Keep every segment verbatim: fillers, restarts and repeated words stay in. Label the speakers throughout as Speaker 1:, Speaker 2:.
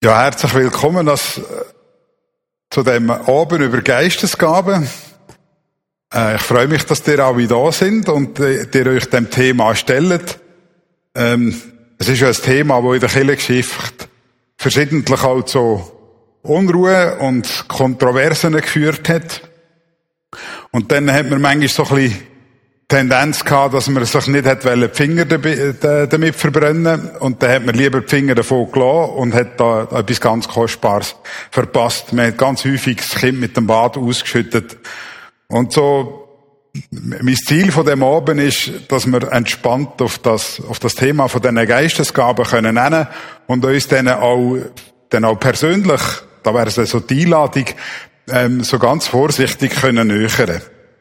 Speaker 1: Ja, herzlich willkommen das, zu dem Abend über Geistesgaben. Äh, ich freue mich, dass ihr alle da sind und äh, ihr euch dem Thema stellt. Ähm, es ist ja ein Thema, das in der Kirchengeschichte verschiedentlich auch zu Unruhe und Kontroversen geführt hat. Und dann hat man manchmal so ein bisschen Tendenz gehabt, dass man sich nicht hat wollen, die Finger damit verbrennen. Und dann hat man lieber die Finger davon gelassen und hat da etwas ganz Kostbares verpasst. Man hat ganz häufig das Kind mit dem Bad ausgeschüttet. Und so, mein Ziel von dem Abend ist, dass wir entspannt auf das, auf das Thema von diesen Geistesgaben können nennen und uns dann auch, dann auch persönlich, da wäre es so die Einladung, ähm, so ganz vorsichtig können nähern.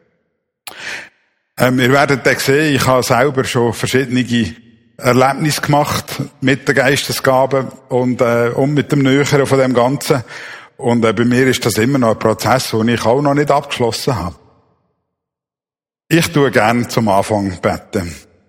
Speaker 1: Ähm, ihr werdet dann sehen, ich habe selber schon verschiedene Erlebnisse gemacht mit den Geistesgaben und, äh, und mit dem Nähern von dem Ganzen. Und äh, bei mir ist das immer noch ein Prozess, den ich auch noch nicht abgeschlossen habe. Ich tue gerne zum Anfang beten.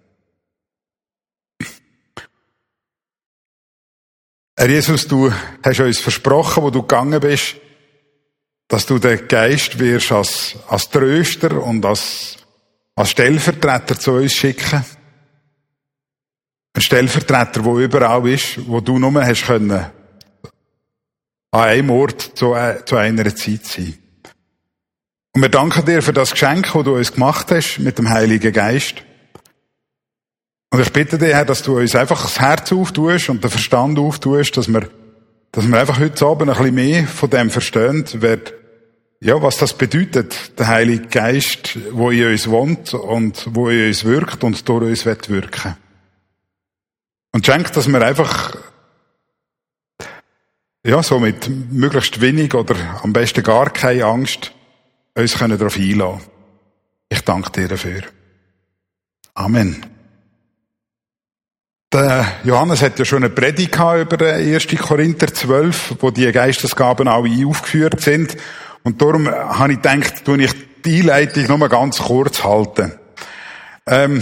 Speaker 1: Herr Jesus, du hast uns versprochen, wo du gegangen bist, dass du den Geist wirst als, als Tröster und als als Stellvertreter zu uns schicken. Ein Stellvertreter, der überall ist, wo du nur hast können, an einem Ort zu, äh, zu einer Zeit sein. Und wir danken dir für das Geschenk, das du uns gemacht hast mit dem Heiligen Geist. Und ich bitte dich, Herr, dass du uns einfach das Herz auftust und den Verstand auftust, dass wir, dass wir einfach heute Abend ein bisschen mehr von dem verstehen, wer ja, was das bedeutet, der Heilige Geist, wo in uns wohnt und wo in uns wirkt und durch uns wird wirken. Und schenkt, dass wir einfach, ja, so mit möglichst wenig oder am besten gar keine Angst uns können darauf einlassen. Ich danke dir dafür. Amen. Der Johannes hat ja schon eine Predigt gehabt über den ersten Korinther zwölf, wo die Geistesgaben alle aufgeführt sind. Und darum habe ich gedacht, tue ich die Einleitung nur mal ganz kurz halten. Ähm,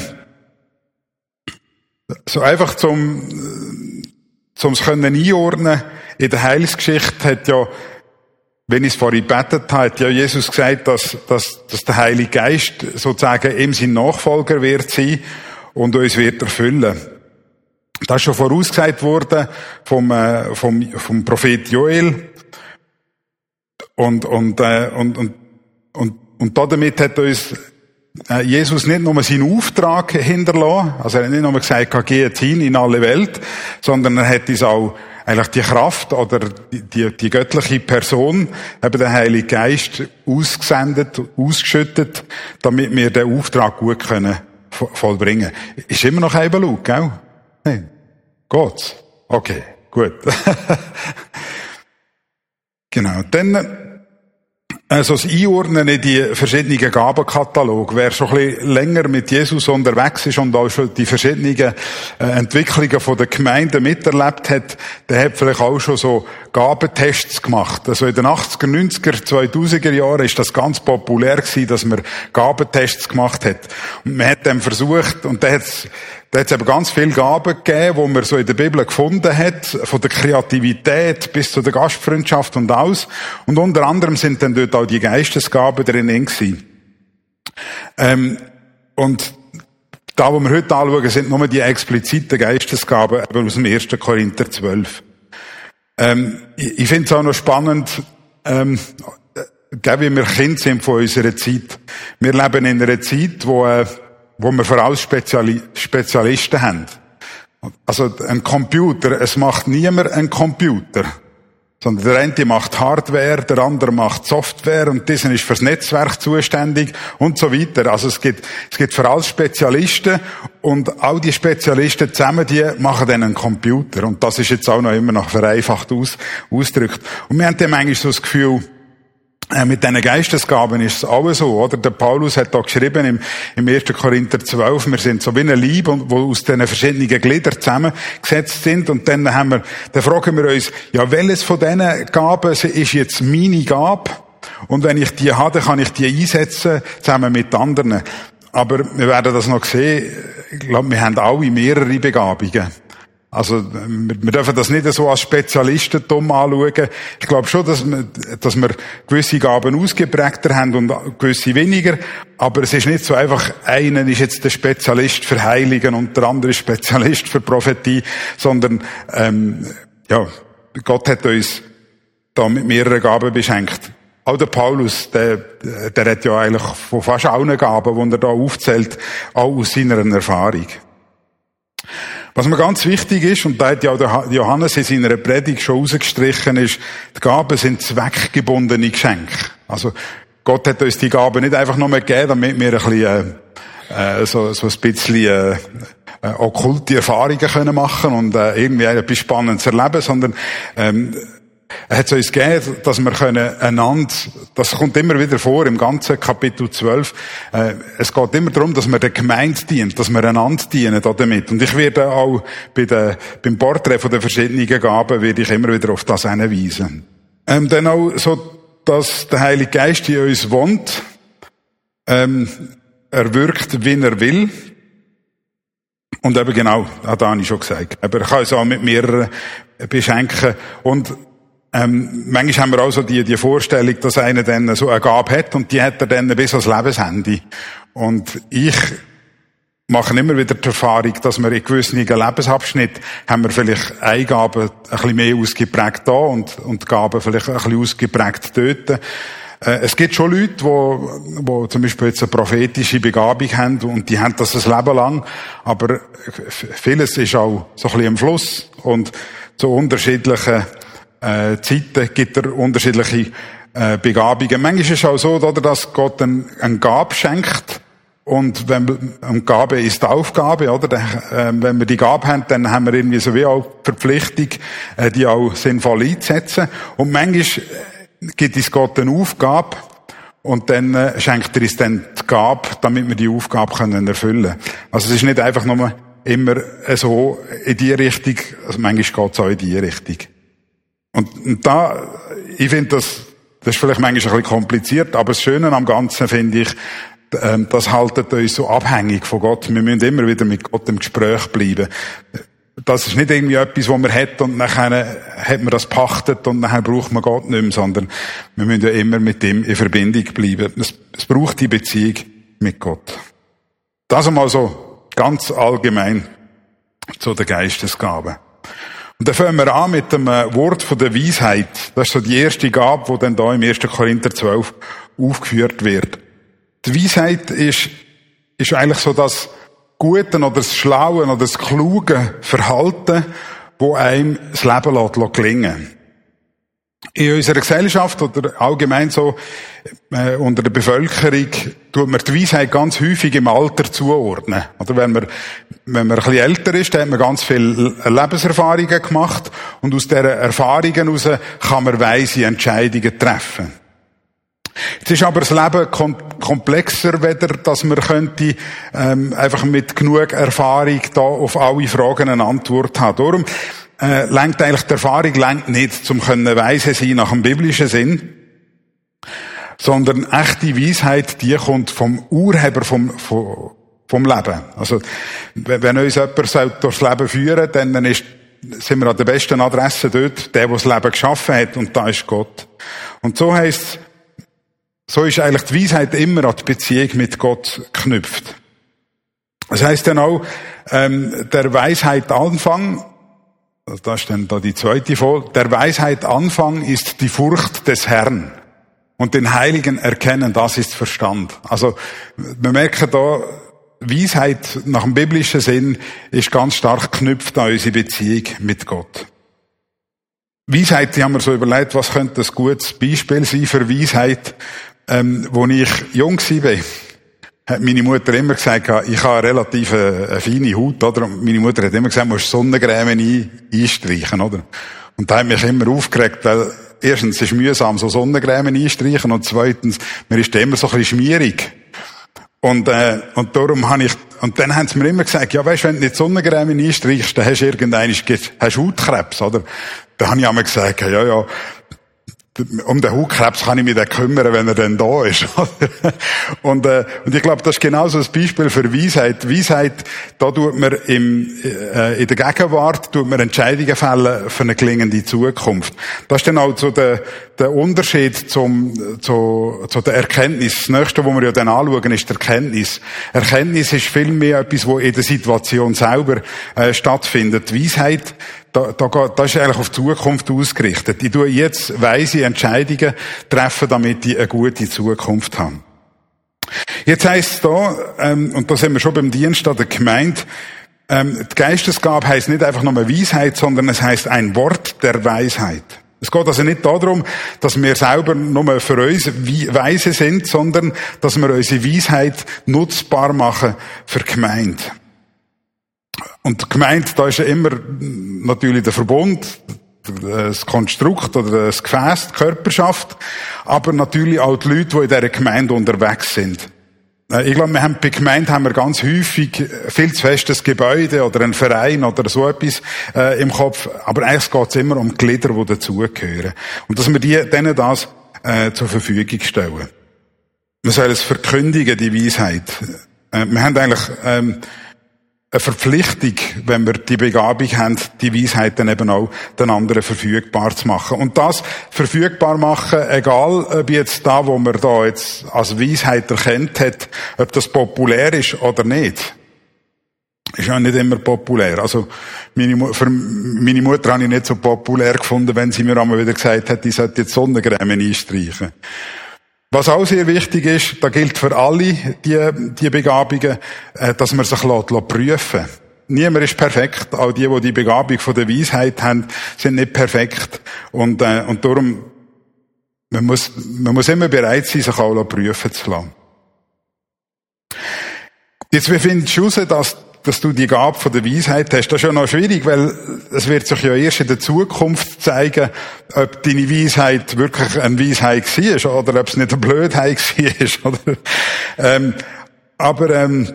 Speaker 1: so einfach zum, zum es können einordnen. In der Heilsgeschichte hat ja, wenn ich es vorhin gebetet habe, hat ja Jesus gesagt, dass, dass, dass der Heilige Geist sozusagen ihm sein Nachfolger wird sein und uns wird erfüllen. Das ist schon vorausgesagt worden vom, äh, vom, vom Prophet Joel. Und, und, äh, und, und, und, und damit hat uns äh, Jesus nicht nur seinen Auftrag hinterlassen, also er hat nicht nur gesagt, geht hin in alle Welt, sondern er hat uns auch eigentlich die Kraft oder die, die, die göttliche Person, eben den Heiligen Geist, ausgesendet, ausgeschüttet, damit wir den Auftrag gut können vollbringen. Ist immer noch ein Belag, gell? Nein. Geht's? Okay, gut. Genau. Dann, also das Einordnen in die verschiedenen Gabenkataloge. Wer schon ein bisschen länger mit Jesus unterwegs ist und auch schon die verschiedenen äh, Entwicklungen von der Gemeinde miterlebt hat, der hat vielleicht auch schon so Gabentests gemacht. Also in den achtziger, neunziger, zweitausender Jahren ist das ganz populär gewesen, dass man Gabentests gemacht hat. Und man hat dann versucht, und da hat's Da hat es eben ganz viele Gaben gegeben, die man so in der Bibel gefunden hat, von der Kreativität bis zu der Gastfreundschaft und aus. Und unter anderem sind dann dort auch die Geistesgaben drinnen gewesen. Ähm, und da, wo wir heute anschauen, sind nur die expliziten Geistesgaben eben aus dem ersten Korinther zwölf. Ähm, ich ich finde es auch noch spannend, ähm, wie wir Kinder sind von unserer Zeit. Wir leben in einer Zeit, wo äh, wo wir vor allem Speziali- Spezialisten haben. Also ein Computer, es macht niemand einen Computer. Sondern der eine macht Hardware, der andere macht Software und dieser ist fürs Netzwerk zuständig und so weiter. Also es gibt, es gibt vor allem Spezialisten und all die Spezialisten zusammen, die machen dann einen Computer. Und das ist jetzt auch noch immer noch vereinfacht aus, ausgedrückt. Und wir haben dann manchmal so das Gefühl, mit diesen Geistesgaben ist es auch so, oder? Der Paulus hat da geschrieben im, im ersten Korinther zwölf, wir sind so wie eine Liebe, wo aus diesen verschiedenen Gliedern zusammengesetzt sind. Und dann haben wir, dann fragen wir uns, ja, welches von diesen Gaben ist jetzt meine Gabe? Und wenn ich die habe, dann kann ich die einsetzen, zusammen mit anderen. Aber wir werden das noch sehen. Ich glaube, wir haben alle mehrere Begabungen. Also, wir dürfen das nicht so als Spezialistentum anschauen. Ich glaube schon, dass wir, dass wir gewisse Gaben ausgeprägter haben und gewisse weniger. Aber es ist nicht so einfach, einer ist jetzt der Spezialist für Heiligen und der andere ist Spezialist für Prophetie, sondern, ähm, ja, Gott hat uns da mit mehreren Gaben beschenkt. Auch der Paulus, der, der hat ja eigentlich von fast allen Gaben, die er da aufzählt, auch aus seiner Erfahrung. Was mir ganz wichtig ist, und da hat ja auch der Johannes in seiner Predigt schon rausgestrichen, ist, die Gaben sind zweckgebundene Geschenke. Also, Gott hat uns die Gaben nicht einfach nur gegeben, damit wir ein bisschen, äh, so, so ein bisschen, äh, äh, okkulte Erfahrungen können machen und, äh, irgendwie etwas Spannendes erleben, sondern, ähm, er hat es uns gegeben, dass wir können einander, das kommt immer wieder vor im ganzen Kapitel zwölf, äh, es geht immer darum, dass wir der Gemeinde dienen, dass wir einander dienen damit. Und ich werde auch bei der, beim Porträt von den verschiedenen Gaben, werde ich immer wieder auf das hinweisen. Ähm, dann auch so, dass der Heilige Geist in uns wohnt, ähm, er wirkt, wie er will. Und eben genau, das habe ich schon gesagt. Aber er kann uns auch mit mehreren beschenken. Und Ähm, manchmal haben wir auch so die, die Vorstellung, dass einer dann so eine Gabe hat und die hat er dann bis ans Lebensende. Und ich mache immer wieder die Erfahrung, dass wir in gewissen Lebensabschnitten haben wir vielleicht eine Gabe ein bisschen mehr ausgeprägt da und, und die Gaben vielleicht ein bisschen ausgeprägt dort. Äh, es gibt schon Leute, die, die zum Beispiel jetzt eine prophetische Begabung haben und die haben das ein Leben lang, aber vieles ist auch so ein bisschen im Fluss und zu unterschiedlichen Äh, Zeiten gibt er unterschiedliche äh, Begabungen. Manchmal ist es auch so, oder, dass Gott eine ein Gabe schenkt und wenn eine Gabe ist die Aufgabe, oder? Dann, äh, wenn wir die Gabe haben, dann haben wir irgendwie so wie auch die Verpflichtung, äh, die auch sinnvoll einzusetzen. Und manchmal gibt es Gott eine Aufgabe und dann äh, schenkt er uns dann die Gabe, damit wir die Aufgabe können erfüllen. Also es ist nicht einfach nur immer so in die Richtung, also manchmal geht es auch in die Richtung. Und, und da, ich finde das, das ist vielleicht manchmal ein bisschen kompliziert, aber das Schöne am Ganzen finde ich, ähm, das haltet uns so abhängig von Gott. Wir müssen immer wieder mit Gott im Gespräch bleiben. Das ist nicht irgendwie etwas, was man hat und nachher hat man das pachtet und nachher braucht man Gott nicht mehr, sondern wir müssen ja immer mit ihm in Verbindung bleiben. Es, es braucht die Beziehung mit Gott. Das einmal so ganz allgemein zu der Geistesgabe. Und dann fangen wir an mit dem Wort von der Weisheit. Das ist so die erste Gabe, die dann da im ersten Korinther zwölf aufgeführt wird. Die Weisheit ist, ist eigentlich so das Gute oder das Schlaue oder das kluge Verhalten, wo einem das Leben lässt gelingen. In unserer Gesellschaft oder allgemein so äh, unter der Bevölkerung tut man die Weisheit ganz häufig im Alter zuordnen. Oder wenn man wenn man ein bisschen älter ist, dann hat man ganz viel Lebenserfahrungen gemacht und aus diesen Erfahrungen heraus kann man weise Entscheidungen treffen. Jetzt ist aber das Leben kom- komplexer, weder, dass man könnte ähm, einfach mit genug Erfahrung da auf alle Fragen eine Antwort haben. Darum äh, lenkt eigentlich die Erfahrung lenkt nicht, zum können weise sein nach dem biblischen Sinn, sondern echte Weisheit, die kommt vom Urheber vom, vom, vom Leben. Also wenn uns jemand durchs Leben führen soll, dann ist, sind wir an der besten Adresse dort, der, der das Leben geschaffen hat, und da ist Gott. Und so heisst So ist eigentlich die Weisheit immer an die Beziehung mit Gott geknüpft. Das heisst dann auch, ähm, der Weisheit Anfang, das ist dann da die zweite Folge, der Weisheit Anfang ist die Furcht des Herrn. Und den Heiligen erkennen, das ist Verstand. Also, wir merken da, Weisheit nach dem biblischen Sinn ist ganz stark geknüpft an unsere Beziehung mit Gott. Weisheit, die haben wir so überlegt, was könnte ein gutes Beispiel sein für Weisheit. Ähm, wo ich jung war, hat meine Mutter immer gesagt, ich habe eine relativ eine, eine feine Haut, oder? Und meine Mutter hat immer gesagt, du musst Sonnencreme ein, einstreichen, oder? Und da hat mich immer aufgeregt, weil erstens ist es mühsam, so Sonnencreme einstreichen, und zweitens, mir ist immer so ein bisschen schmierig. Und, äh, und darum habe ich, und dann haben sie mir immer gesagt, ja, weisst, wenn du nicht Sonnencreme einstreichst, dann hast du irgendeinen, hast Hautkrebs, oder? Da habe ich einmal gesagt, ja, ja, um den Hautkrebs kann ich mich dann kümmern, wenn er dann da ist. und, äh, und ich glaube, das ist genau so ein Beispiel für Weisheit. Weisheit, da tut man im, äh, in der Gegenwart, tut man Entscheidungen fällen für eine gelingende Zukunft. Das ist dann auch so der, der Unterschied zum, zu, zu der Erkenntnis. Das Nächste, was wir ja dann anschauen, ist die Erkenntnis. Erkenntnis ist vielmehr etwas, was in der Situation selber äh, stattfindet. Weisheit, Da, da, das ist eigentlich auf die Zukunft ausgerichtet. Ich tue jetzt weise Entscheidungen treffen, damit ich eine gute Zukunft habe. Jetzt heisst es da, ähm, und da sind wir schon beim Dienst an der Gemeinde, ähm, die Geistesgabe heisst nicht einfach nur Weisheit, sondern es heisst ein Wort der Weisheit. Es geht also nicht darum, dass wir selber nur für uns weise sind, sondern dass wir unsere Weisheit nutzbar machen für die Gemeinde. Und gemeint, da ist ja immer natürlich der Verbund, das Konstrukt oder das Gefäß, die Körperschaft, aber natürlich auch die Leute, die in dieser Gemeinde unterwegs sind. Ich glaube, wir haben, bei Gemeinde haben wir ganz häufig viel zu festes Gebäude oder einen Verein oder so etwas äh, im Kopf, aber eigentlich geht es immer um die Glieder, die dazugehören. Und dass wir die, denen das äh, zur Verfügung stellen. Wir sollen es verkündigen, die Weisheit. Äh, wir haben eigentlich ähm, eine Verpflichtung, wenn wir die Begabung haben, die Weisheit dann eben auch den anderen verfügbar zu machen. Und das verfügbar machen, egal ob jetzt da, wo man da jetzt als Weisheit erkannt hat, ob das populär ist oder nicht. Ist ja nicht immer populär. Also, meine, für meine Mutter habe ich nicht so populär gefunden, wenn sie mir einmal wieder gesagt hat, ich sollte jetzt Sonnencreme einstreichen. Was auch sehr wichtig ist, da gilt für alle die, die Begabungen, dass man sich prüfen lässt. Niemand ist perfekt. Auch die, die die Begabung von der Weisheit haben, sind nicht perfekt. Und, äh, und darum, man muss, man muss immer bereit sein, sich auch prüfen zu lassen. Jetzt, wie findest du raus, dass dass du die Gabe von der Weisheit hast? Das ist ja noch schwierig, weil es wird sich ja erst in der Zukunft zeigen, ob deine Weisheit wirklich eine Weisheit war oder ob es nicht eine Blödheit war. Oder? Ähm, aber ähm,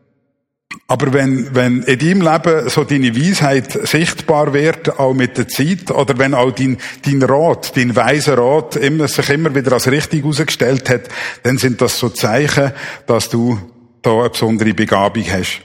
Speaker 1: aber wenn wenn in deinem Leben so deine Weisheit sichtbar wird, auch mit der Zeit, oder wenn auch dein dein Rat, dein weiser Rat immer, sich immer wieder als richtig herausgestellt hat, dann sind das so Zeichen, dass du da eine besondere Begabung hast.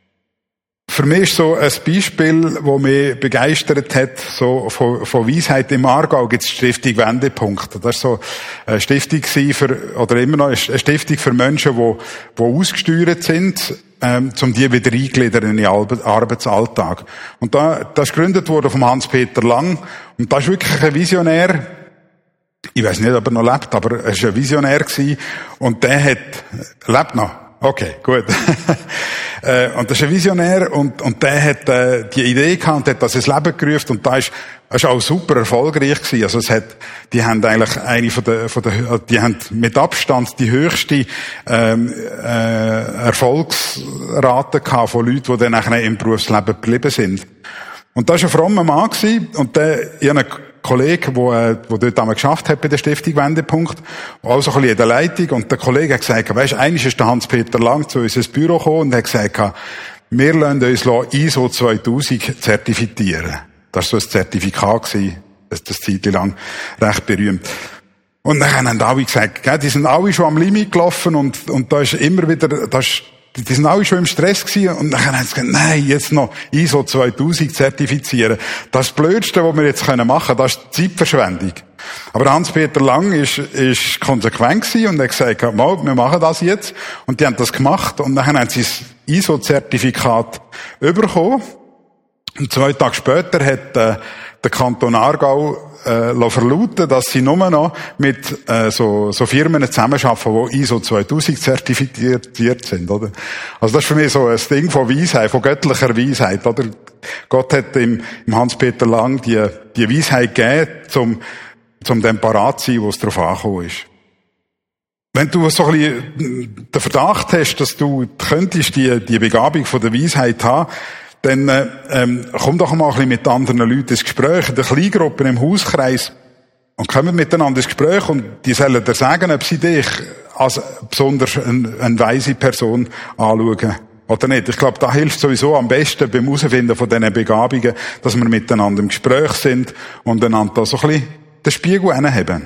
Speaker 1: Für mich ist so ein Beispiel, das mich begeistert hat, so von, von Weisheit im Aargau, gibt es die Stiftung Wendepunkt. Das ist so eine Stiftung für, oder immer noch eine Stiftung für Menschen, die, die ausgesteuert sind, ähm, um die wieder eingliedern in den Arbeitsalltag. Und da, das ist gegründet worden von Hans-Peter Lang. Und das ist wirklich ein Visionär. Ich weiß nicht, ob er noch lebt, aber er war ein Visionär gewesen. Und der hat, lebt noch. Okay, gut. Und das ist ein Visionär, und, und der hat äh, die Idee gehabt und hat das ins Leben gerufen, und da ist, das ist auch super erfolgreich gewesen. Also es hat, die haben eigentlich eine von der, von der, die haben mit Abstand die höchste ähm, äh, Erfolgsrate gehabt von Leuten, die dann nachher im Berufsleben geblieben sind. Und das war ein frommer Mann gewesen, und der, ich habe einen Kollege, der, der dort einmal geschafft hat bei der Stiftung Wendepunkt, auch so ein bisschen in der Leitung, und der Kollege hat gesagt, weisst, einmal ist der Hans-Peter Lang zu uns ins Büro gekommen und hat gesagt, wir lassen uns I S O zweitausend zertifizieren. Das war so ein Zertifikat gewesen, das das Zeit lang recht berühmt. Und dann haben alle gesagt, die sind alle schon am Limit gelaufen, und, und da ist immer wieder, das ist, die sind alle schon im Stress gewesen, und dann haben sie gesagt, nein, jetzt noch I S O zweitausend zertifizieren. Das ist das Blödste, was wir jetzt machen können, das ist Zeitverschwendung. Aber Hans-Peter Lang ist, ist konsequent gewesen und hat gesagt, mal, wir machen das jetzt. Und die haben das gemacht, und dann haben sie das I S O-Zertifikat bekommen. Und zwei Tage später hat äh, der Kanton Aargau äh, verlauten, dass sie nur noch mit äh, so, so Firmen zusammenarbeiten, die I S O zweitausend zertifiziert sind, oder? Also das ist für mich so ein Ding von Weisheit, von göttlicher Weisheit, oder? Gott hat im, im Hans-Peter Lang die, die Weisheit gegeben, zum, zum dem parat zu sein, wo es darauf angekommen ist. Wenn du so ein bisschen den Verdacht hast, dass du könntest die, die Begabung von der Weisheit haben, dann ähm, komm doch mal ein bisschen mit anderen Leuten ins Gespräch, in den Kleingruppen, im Hauskreis, und kommen miteinander ins Gespräch, und die sollen dir sagen, ob sie dich als besonders eine, eine weise Person anschauen oder nicht. Ich glaube, da hilft sowieso am besten beim Herausfinden von diesen Begabungen, dass wir miteinander im Gespräch sind und einander da so ein bisschen den Spiegel hinheben.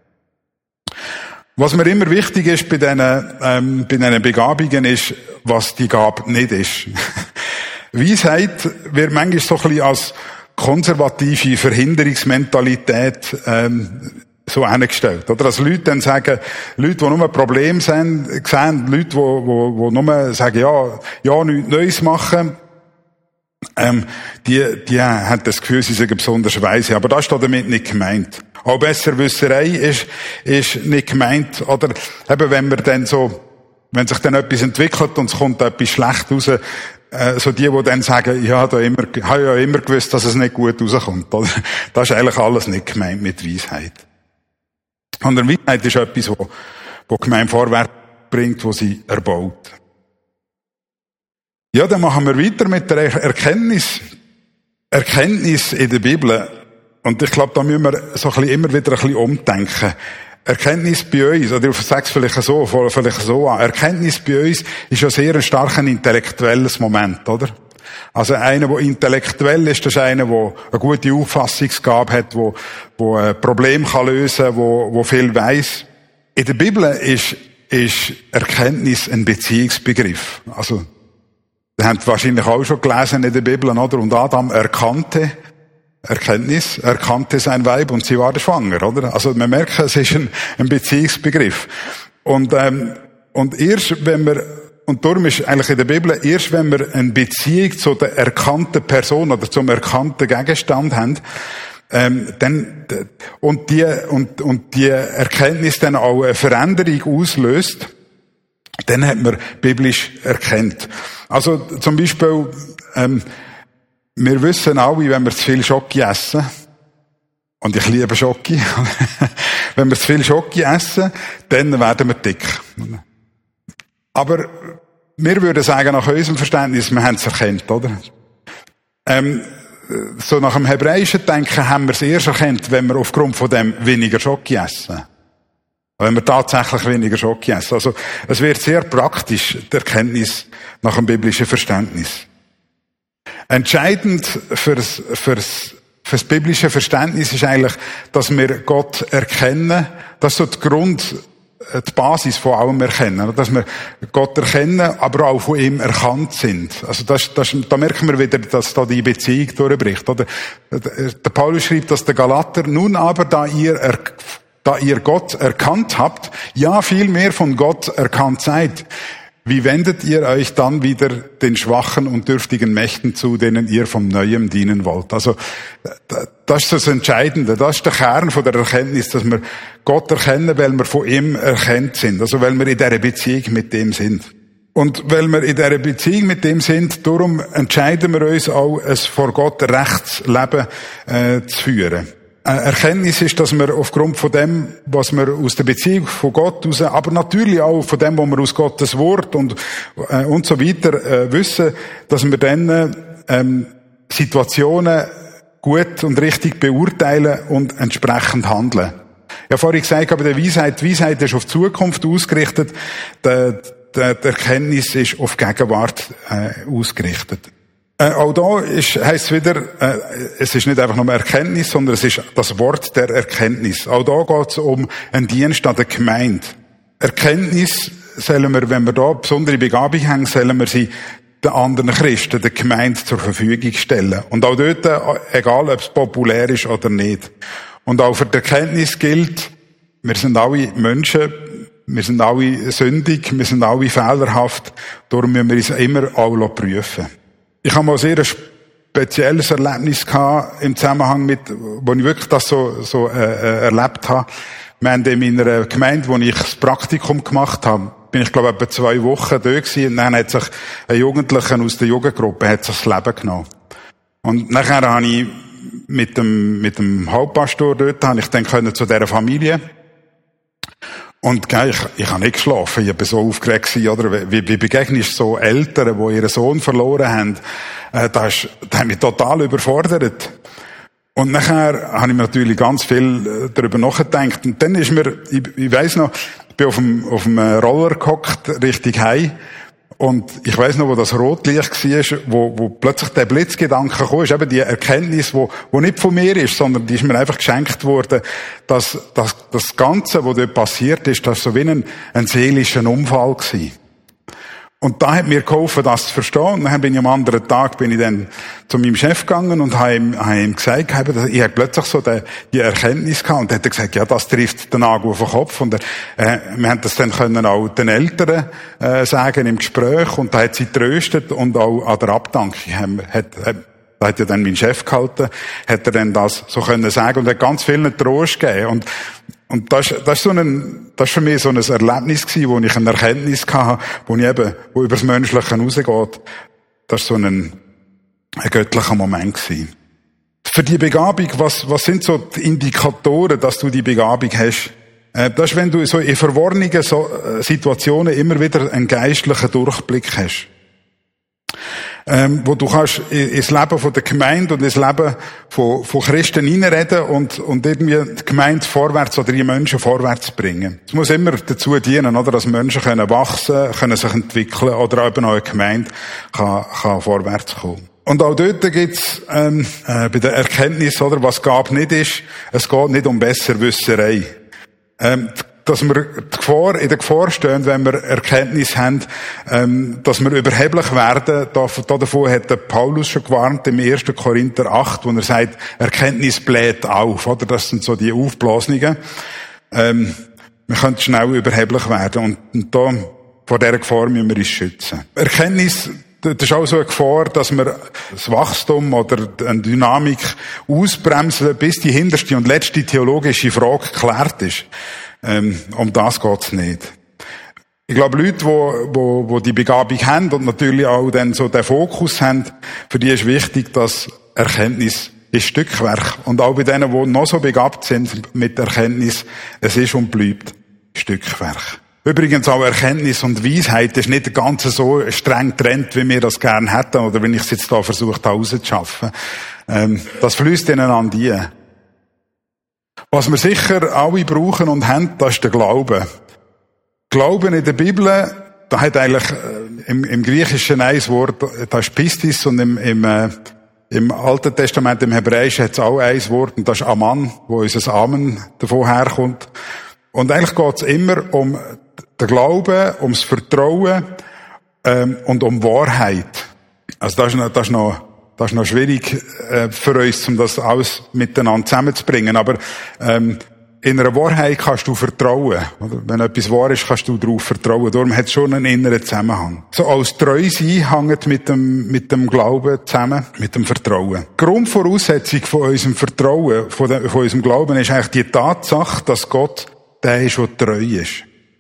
Speaker 1: Was mir immer wichtig ist bei diesen, ähm, bei diesen Begabungen ist, was die Gabe nicht ist. Weisheit wird manchmal so ein bisschen als konservative Verhinderungsmentalität ähm, so angestellt. Oder dass Leute dann sagen, Leute, die nur ein Problem sehen, sehen Leute, die, die, die nur sagen, ja, ja, nichts Neues machen, ähm, die, die haben das Gefühl, sie sind besonders weise. Aber das ist damit nicht gemeint. Auch Besserwisserei ist, ist nicht gemeint. Oder eben, wenn man dann so, wenn sich dann etwas entwickelt und es kommt etwas schlecht raus, äh, so die, die dann sagen, ja, da immer, ich habe ja immer gewusst, dass es nicht gut rauskommt. Oder? Das ist eigentlich alles nicht gemeint mit Weisheit. Und Weisheit ist etwas, wo, wo die Gemeinde vorwärts bringt, wo sie erbaut. Ja, dann machen wir weiter mit der Erkenntnis. Erkenntnis in der Bibel. Und ich glaube, da müssen wir so ein bisschen immer wieder ein bisschen umdenken. Erkenntnis bei uns, oder ich sage es vielleicht so, vielleicht so an. Erkenntnis bei uns ist ja sehr ein stark ein intellektuelles Moment, oder? Also einer, der intellektuell ist, das ist einer, der eine gute Auffassungsgabe hat, der, der ein Problem kann lösen kann, der, der viel weiss. In der Bibel ist, ist Erkenntnis ein Beziehungsbegriff. Also, ihr habt wahrscheinlich auch schon gelesen in der Bibel, oder? Und Adam erkannte Erkenntnis, erkannte sein Weib und sie war schwanger, oder? Also, man merkt, es ist ein, ein Beziehungsbegriff. Und, ähm, und erst, wenn wir Und darum ist eigentlich in der Bibel, erst wenn wir eine Beziehung zu der erkannten Person oder zum erkannten Gegenstand haben, ähm, dann, und die, und, und die Erkenntnis dann auch eine Veränderung auslöst, dann hat man biblisch erkannt. Also, zum Beispiel, ähm, wir wissen alle, wenn wir zu viel Schoki essen, und ich liebe Schoki, wenn wir zu viel Schoki essen, dann werden wir dick. Aber wir würden sagen, nach unserem Verständnis, wir haben es erkannt, oder? Ähm, so nach dem hebräischen Denken haben wir es erst erkannt, wenn wir aufgrund von dem weniger Schoki essen. Wenn wir tatsächlich weniger Schoki essen. Also, es wird sehr praktisch, die Erkenntnis nach dem biblischen Verständnis. Entscheidend fürs, fürs, fürs biblische Verständnis ist eigentlich, dass wir Gott erkennen. Das ist so der Grund, die Basis von allem erkennen, dass wir Gott erkennen, aber auch von ihm erkannt sind. Also das, das, da merken wir wieder, dass da die Beziehung durchbricht. Oder? Der Paulus schreibt das der Galater, nun aber, da ihr, er, da ihr Gott erkannt habt, ja vielmehr von Gott erkannt seid, wie wendet ihr euch dann wieder den schwachen und dürftigen Mächten zu, denen ihr vom Neuem dienen wollt? Also, das ist das Entscheidende. Das ist der Kern von der Erkenntnis, dass wir Gott erkennen, weil wir von ihm erkannt sind. Also, weil wir in dieser Beziehung mit ihm sind. Und weil wir in dieser Beziehung mit ihm sind, darum entscheiden wir uns auch, ein vor Gott rechtes Leben äh, zu führen. Erkenntnis ist, dass wir aufgrund von dem, was wir aus der Beziehung von Gott raus, aber natürlich auch von dem, was wir aus Gottes Wort und, äh, und so weiter äh, wissen, dass wir dann ähm, Situationen gut und richtig beurteilen und entsprechend handeln. Ich habe vorhin gesagt, aber die Weisheit, die Weisheit ist auf die Zukunft ausgerichtet, die, die, die Erkenntnis ist auf Gegenwart äh, ausgerichtet. Äh, auch da ist, heisst es wieder, äh, es ist nicht einfach nur Erkenntnis, sondern es ist das Wort der Erkenntnis. Auch da geht es um einen Dienst an der Gemeinde. Erkenntnis sollen wir, wenn wir da besondere Begabung haben, sollen wir sie den anderen Christen, der Gemeinde zur Verfügung stellen. Und auch dort, egal ob es populär ist oder nicht. Und auch für die Erkenntnis gilt, wir sind alle Menschen, wir sind alle sündig, wir sind alle fehlerhaft, darum müssen wir uns immer alle prüfen. Ich habe mal sehr ein spezielles Erlebnis gehabt im Zusammenhang mit, wo ich wirklich das so, so äh, erlebt habe. Wir haben in meiner Gemeinde, wo ich das Praktikum gemacht habe, bin ich glaube etwa zwei Wochen dort gewesen, und dann hat sich ein Jugendlicher aus der Jugendgruppe hat sich das Leben genommen. Und nachher habe ich mit dem mit dem Hauptpastor dort, habe ich dann können zu dieser Familie. Und gell, ich, ich habe nicht geschlafen, ich war so aufgeregt gewesen, oder? Wie, wie begegnest du so Eltern, die ihren Sohn verloren haben? Äh, das, das hat mich total überfordert. Und nachher habe ich mir natürlich ganz viel äh, darüber nachgedacht. Und dann ist mir, ich, ich weiss noch, ich bin auf dem, auf dem Roller gehockt, Richtung Heim. Und ich weiss noch, wo das Rotlicht war, wo, wo plötzlich der Blitzgedanke kam, ist eben die Erkenntnis, wo, wo nicht von mir ist, sondern die ist mir einfach geschenkt worden, dass, dass das Ganze, was dort passiert ist, das so wie ein, ein seelischer Unfall war. Und da hat mir geholfen, das zu verstehen. Und dann bin ich am anderen Tag bin ich dann zu meinem Chef gegangen und habe ihm, habe ihm gesagt, ich habe plötzlich so die, die Erkenntnis gehabt. Und er hat gesagt, ja, das trifft den Nagel auf den Kopf. Und er, äh, wir haben das dann können auch den Eltern äh, sagen im Gespräch. Und da hat sie tröstet und auch an der Abdankung hat, hat, da hat ja dann mein Chef gehalten, hat er dann das so können sagen und hat ganz vielen Trost gegeben. Und Und das, das ist so ein, das ist für mich so ein Erlebnis gewesen, wo ich eine Erkenntnis hatte, wo ich eben, wo über das Menschliche hinausgeht. Das ist so ein, ein göttlicher Moment gewesen. Für die Begabung, was, was sind so die Indikatoren, dass du die Begabung hast? Äh, das ist, wenn du so in verworrenen so, äh, Situationen immer wieder einen geistlichen Durchblick hast. Ähm, wo du kannst ins Leben von der Gemeinde und ins Leben von, von Christen hineinreden und, und irgendwie die Gemeinde vorwärts oder die Menschen vorwärts bringen. Es muss immer dazu dienen, oder, dass Menschen können wachsen, können sich entwickeln oder eben auch eine Gemeinde kann, kann vorwärts kommen. Und auch dort gibt's ähm, äh, bei der Erkenntnis, oder, was Gabe nicht ist, es geht nicht um Besserwisserei. Ähm, dass wir die Gefahr, in der Gefahr stehen, wenn wir Erkenntnis haben, ähm, dass wir überheblich werden. Davon hat der Paulus schon gewarnt im ersten Korinther acht, wo er sagt, Erkenntnis bläht auf, oder? Das sind so die Aufblasungen. Ähm, wir können schnell überheblich werden. Und, und da, vor dieser Gefahr müssen wir uns schützen. Erkenntnis, das ist auch so eine Gefahr, dass wir das Wachstum oder eine Dynamik ausbremsen, bis die hinterste und letzte theologische Frage geklärt ist. Ähm, um das geht's nicht. Ich glaube, Leute, wo, wo, wo die Begabung haben und natürlich auch dann so den Fokus haben, für die ist wichtig, dass Erkenntnis ist Stückwerk. Und auch bei denen, die noch so begabt sind mit Erkenntnis, es ist und bleibt Stückwerk. Übrigens auch Erkenntnis und Weisheit ist nicht ganz so streng getrennt, wie wir das gerne hätten, oder wenn ich es jetzt da versucht habe, rauszuschaffen. Ähm, das fließt ineinander ein. Was wir sicher alle brauchen und haben, das ist der Glaube. Glauben in der Bibel, da hat eigentlich im, im Griechischen ein Wort, das ist Pistis, und im, im, äh, im Alten Testament, im Hebräischen, hat es auch ein Wort, und das ist Amen, wo unser Amen davon herkommt. Und eigentlich geht es immer um den Glauben, ums Vertrauen ähm, und um Wahrheit. Also das ist noch, das ist noch Das ist noch schwierig äh, für uns, um das alles miteinander zusammenzubringen. Aber ähm, in einer Wahrheit kannst du vertrauen. Oder? Wenn etwas wahr ist, kannst du darauf vertrauen. Darum hat es schon einen inneren Zusammenhang. So als treu sein hängt mit dem, mit dem Glauben zusammen, mit dem Vertrauen. Die Grundvoraussetzung von unserem Vertrauen, von, de, von unserem Glauben, ist eigentlich die Tatsache, dass Gott der ist, der treu ist.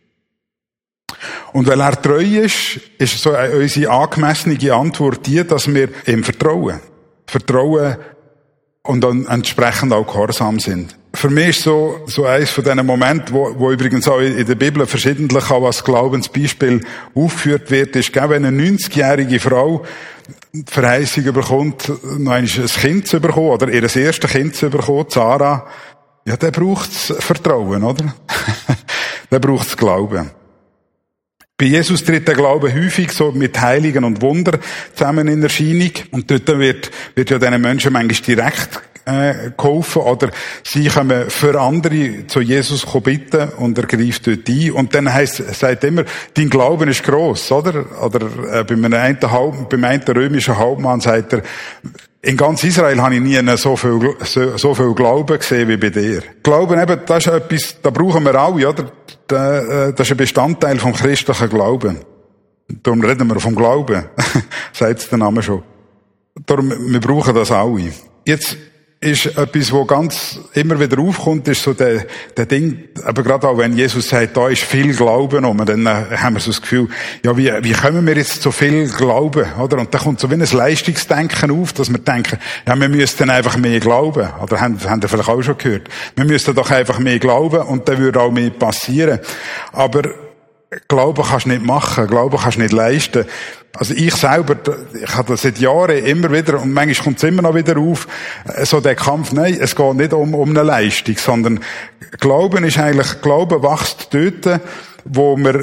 Speaker 1: Und weil er treu ist, ist so unsere angemessene Antwort die, dass wir ihm vertrauen. Vertrauen und dann entsprechend auch gehorsam sind. Für mich ist so, so eines von diesen Momenten, wo, wo übrigens auch in der Bibel verschiedentlich auch als Glaubensbeispiel aufgeführt wird, ist, wenn eine neunzigjährige Frau die Verheißung bekommt, noch ein Kind zu bekommen, oder ihr erstes Kind zu bekommen, Sarah, ja, der braucht's Vertrauen, oder? Der braucht's Glauben. Bei Jesus tritt der Glaube häufig so mit Heiligen und Wunder zusammen in Erscheinung. Und dort wird, wird ja diesen Menschen manchmal direkt äh, geholfen. Oder sie können für andere zu Jesus bitten und er greift dort ein. Und dann heisst, sagt immer, dein Glauben ist gross, oder? Oder äh, bei einem einen, Haupt, beim einen römischen Hauptmann sagt er, in ganz Israel habe ich nie so viel, so, so viel Glauben gesehen wie bei dir. Glauben eben, das ist etwas, da brauchen wir alle, oder? Das ist ein Bestandteil vom christlichen Glauben. Darum reden wir vom Glauben. Sagt der Name schon. Darum, wir brauchen das alle. Jetzt ist etwas, wo ganz immer wieder aufkommt, ist so der, der Ding, aber gerade auch wenn Jesus sagt, da ist viel Glauben um, dann haben wir so das Gefühl, ja, wie, wie kommen wir jetzt zu viel Glauben, oder? Und da kommt so wie ein Leistungsdenken auf, dass wir denken, ja, wir müssten einfach mehr glauben, oder haben, haben ihr vielleicht auch schon gehört. Wir müssten doch einfach mehr glauben und dann würde auch mehr passieren. Aber Glauben kannst du nicht machen, Glauben kannst du nicht leisten. Also ich selber, ich habe das seit Jahren immer wieder, und manchmal kommt es immer noch wieder auf, so der Kampf, nein, es geht nicht um, um eine Leistung, sondern Glauben ist eigentlich, Glauben wächst dort, wo wir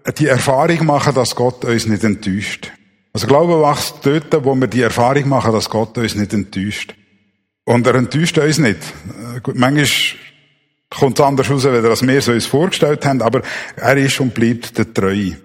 Speaker 1: die Erfahrung machen, dass Gott uns nicht enttäuscht. Also Glaube wächst dort, wo wir die Erfahrung machen, dass Gott uns nicht enttäuscht. Und er enttäuscht uns nicht. Manchmal kommt es anders raus, als wir es uns vorgestellt haben, aber er ist und bleibt der Treue.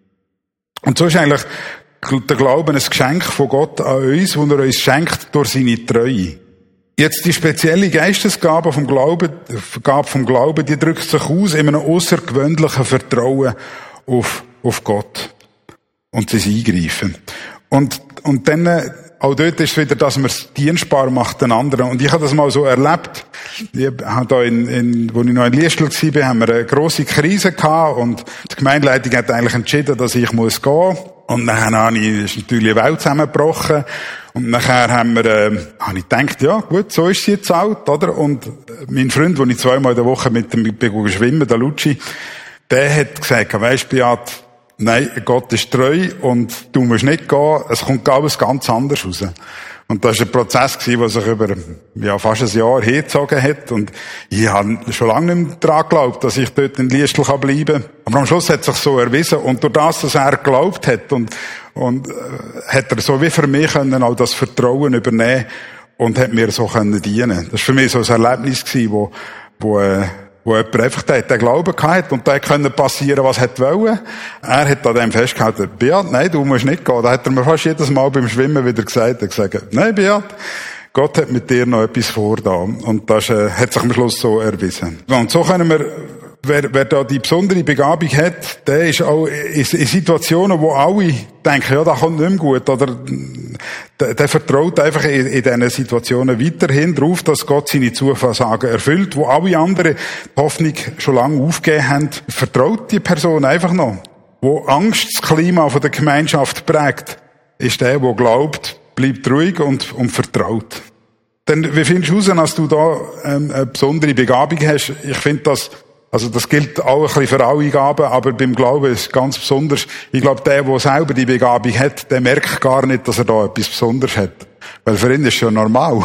Speaker 1: Und so ist eigentlich der Glaube ein Geschenk von Gott an uns, das er uns schenkt durch seine Treue. Jetzt die spezielle Geistesgabe vom Glauben, Gabe vom Glauben, die drückt sich aus in einem außergewöhnlichen Vertrauen auf, auf Gott und sein Eingreifen. Und, und dann, auch dort ist es wieder, dass man es dienstbar macht den anderen. Und ich habe das mal so erlebt. Ich habe da in, in, wo ich noch in Liestl war, haben wir eine grosse Krise gehabt und die Gemeindeleitung hat eigentlich entschieden, dass ich muss gehen. Und dann habe ich, ist natürlich eine Welt zusammengebrochen. Und nachher haben wir, äh, habe ich gedacht, ja, gut, so ist sie jetzt alt, oder? Und mein Freund, den ich zweimal in der Woche mit dem bin schwimmen, der Luci, der hat gesagt, weisst du, Beat, nein, Gott ist treu und du musst nicht gehen, es kommt alles ganz anders raus. Und das war ein Prozess, der sich über ja, fast ein Jahr hingezogen hat. Und ich habe schon lange nicht mehr daran geglaubt, dass ich dort in Liestl bleiben kann. Aber am Schluss hat es sich so erwiesen. Und durch das, dass er geglaubt hat, und, und äh, hat er so wie für mich können auch das Vertrauen übernehmen und hat mir so können dienen. Das war für mich so ein Erlebnis gewesen, wo, wo äh, wo jemand einfach den, den Glauben gehabt und da konnte passieren, was er wollte. Er hat an dem festgehalten, Beat, nein, du musst nicht gehen. Da hat er mir fast jedes Mal beim Schwimmen wieder gesagt. Er hat gesagt, nein, Beat, Gott hat mit dir noch etwas vor da. Und das äh, hat sich am Schluss so erwiesen. Und so können wir, wer, wer da die besondere Begabung hat, der ist auch in, in Situationen, wo alle denken, ja, das kommt nicht mehr gut, oder der, der vertraut einfach in, in diesen Situationen weiterhin darauf, dass Gott seine Zusagen erfüllt, wo alle anderen die Hoffnung schon lange aufgegeben haben, vertraut die Person einfach noch. Wo Angst das Klima von der Gemeinschaft prägt, ist der, der glaubt, bleibt ruhig und, und vertraut. Denn wie findest du raus, dass du da ähm, eine besondere Begabung hast? Ich finde das, also das gilt auch ein bisschen für alle Gaben, aber beim Glauben ist es ganz besonders. Ich glaube, der, der selber die Begabung hat, der merkt gar nicht, dass er da etwas Besonderes hat. Weil für ihn ist es ja normal.